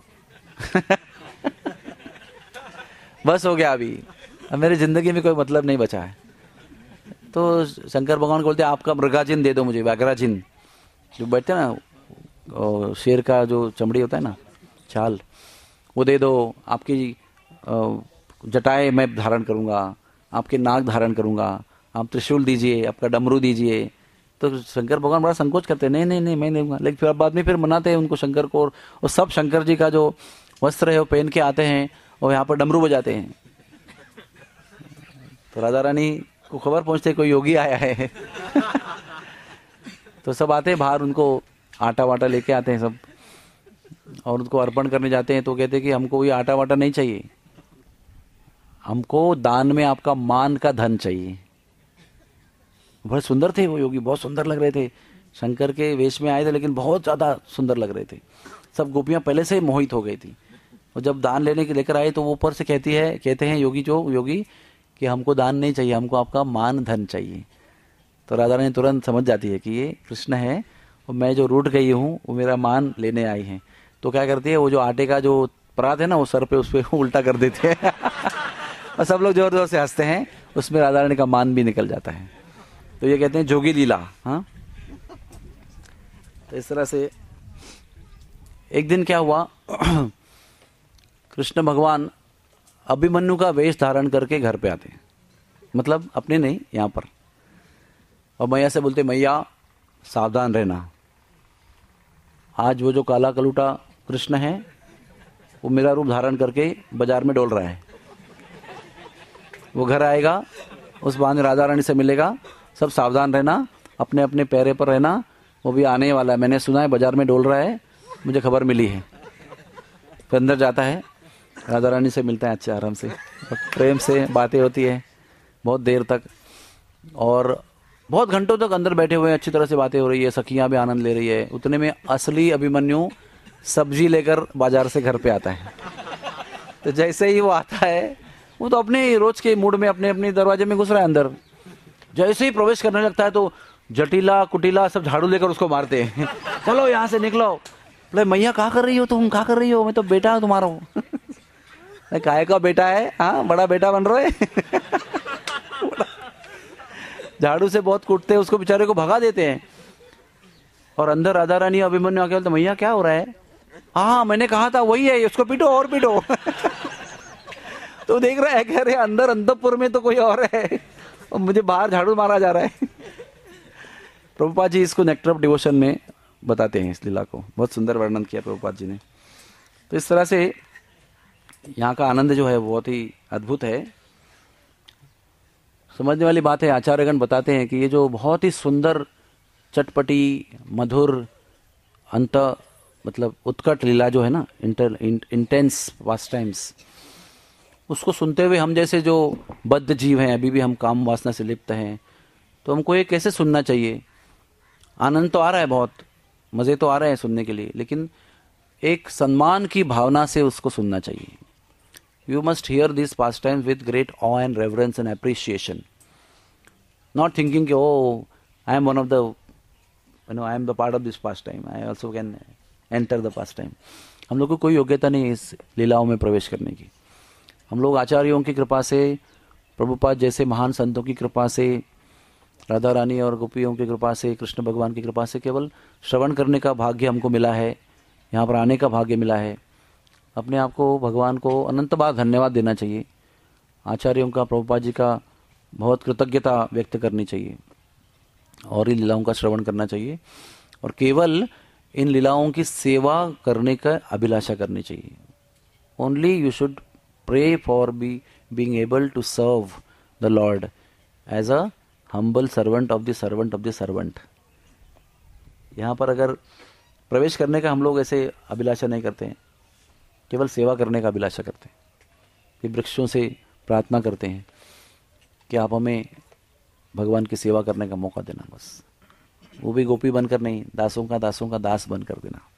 बस हो गया, अभी अब मेरी जिंदगी में कोई मतलब नहीं बचा है। तो शंकर भगवान बोलते हैं आपका मृगाजिन दे दो मुझे, व्याघ्राजिन जो बैठते हैं ना, शेर का जो चमड़ी होता है ना, छाल, वो दे दो। आपकी जटाएं मैं धारण करूंगा, आपके नाग धारण करूंगा, आप त्रिशूल दीजिए, आपका डमरू दीजिए। तो शंकर भगवान बड़ा संकोच करते हैं, नहीं नहीं नहीं मैं नहीं दूंगा। लेकिन फिर बाद में फिर मनाते हैं उनको शंकर को, और सब शंकर जी का जो वस्त्र है वो पहन के आते हैं और यहाँ पर डमरू बजाते हैं। तो राधा रानी को खबर पहुंचते कोई योगी आया है। तो सब आते हैं बाहर, उनको आटा वाटा लेके आते हैं सब, और उनको अर्पण करने जाते हैं। तो कहते हैं कि हमको ये आटा वाटा नहीं चाहिए, हमको दान में आपका मान का धन चाहिए। बड़े सुंदर थे वो योगी, बहुत सुंदर लग रहे थे, शंकर के वेश में आए थे लेकिन बहुत ज्यादा सुंदर लग रहे थे। सब गोपियां पहले से मोहित हो गई थी, और जब दान लेने के लेकर आए तो वो ऊपर से कहती है, कहते हैं योगी जो योगी कि हमको दान नहीं चाहिए, हमको आपका मान धन चाहिए। तो राधा रानी तुरंत समझ जाती है कि ये कृष्ण है और मैं जो रूठ गई हूँ वो मेरा मान लेने आई है। तो क्या करती है, वो जो आटे का जो परात है ना, वो सर पे उस पर उल्टा कर देते हैं और सब लोग जोर जोर से हंसते हैं, उसमें राधा रानी का मान भी निकल जाता है। तो ये कहते हैं जोगी लीला। हाँ, तो इस तरह से एक दिन क्या हुआ, कृष्ण भगवान अभिमन्यु का वेश धारण करके घर पे आते हैं, मतलब अपने नहीं, यहाँ पर, और मैया से बोलते मैया सावधान रहना, आज वो जो काला कलूटा कृष्ण है वो मेरा रूप धारण करके बाजार में डोल रहा है। वो घर आएगा, उस बहाने राधा रानी से मिलेगा, सब सावधान रहना, अपने अपने पैरे पर रहना, वो भी आने वाला है, मैंने सुना है बाजार में डोल रहा है, मुझे खबर मिली है। फिर अंदर जाता है, राधा रानी से मिलते हैं अच्छे आराम से, प्रेम से बातें होती है बहुत देर तक, और बहुत घंटों तक अंदर बैठे हुए हैं, अच्छी तरह से बातें हो रही है, सखियां भी आनंद ले रही है। उतने में असली अभिमन्यु सब्जी लेकर बाजार से घर पे आता है। तो जैसे ही वो आता है, वो तो अपने रोज के मूड में अपने अपने दरवाजे में घुस रहा है अंदर। जैसे ही प्रवेश करने लगता है तो जटिला कुटिला सब झाड़ू लेकर उसको मारते हैं, चलो यहाँ से निकलो। बोले मैया क्या कर रही हो तुम, क्या कर रही हो? मैं तो बेटा हूँ तुम्हारा हूँ। काय का बेटा है? हाँ, बड़ा बेटा बन रहे। झाड़ू से बहुत कूटते हैं उसको, बेचारे को भगा देते हैं। और अंदर राधा रानी अभिमन्यु आके बोलते मैया क्या हो रहा है? हाँ मैंने कहा था वही है, उसको पीटो और पीटो। तो देख रहा है कह रहे अंदर अंतपुर में तो कोई और है और मुझे बाहर झाड़ू मारा जा रहा है। प्रभुपाद जी इसको नेक्टर ऑफ डिवोशन में बताते हैं, इस लीला को बहुत सुंदर वर्णन किया प्रभुपाद जी ने। तो इस तरह से यहाँ का आनंद जो है बहुत ही अद्भुत है। समझने वाली बात है, आचार्यगण बताते हैं कि ये जो बहुत ही सुंदर चटपटी मधुर अंत मतलब उत्कट लीला जो है ना, इंटर इंटेंस पास टाइम्स, उसको सुनते हुए हम जैसे जो बद्ध जीव हैं, अभी भी हम काम वासना से लिप्त हैं, तो हमको ये कैसे सुनना चाहिए? आनंद तो आ रहा है, बहुत मजे तो आ रहे हैं सुनने के लिए, लेकिन एक सम्मान की भावना से उसको सुनना चाहिए। You must hear these pastimes with great awe and reverence and appreciation. Not thinking, oh, I am one of the, you know, I am the part of this pastime. I also can enter the pastime. हम लोग को कोई योग्यता नहीं है इस लीलाओं में प्रवेश करने की। हम लोग आचार्यों की कृपा से, प्रभुपाद जैसे महान संतों की कृपा से, राधा रानी और गोपियों की कृपा से, कृष्ण भगवान की कृपा से केवल श्रवण करने का भाग्य हमको मिला है, यहाँ पर आने का भाग्य मिला है। अपने आप को भगवान को अनंत बार धन्यवाद देना चाहिए, आचार्यों का, प्रभुपाद जी का बहुत कृतज्ञता व्यक्त करनी चाहिए और इन लीलाओं का श्रवण करना चाहिए और केवल इन लीलाओं की सेवा करने का अभिलाषा करनी चाहिए। Only you should pray for be being able to serve the lord as a humble servant of the servant of the servant. यहाँ पर अगर प्रवेश करने का हम लोग ऐसे अभिलाषा नहीं करते हैं, केवल सेवा करने का अभिलाषा करते हैं, कि वृक्षों से प्रार्थना करते हैं कि आप हमें भगवान की सेवा करने का मौका देना, बस वो भी गोपी बनकर नहीं, दासों का दासों का दास बनकर देना।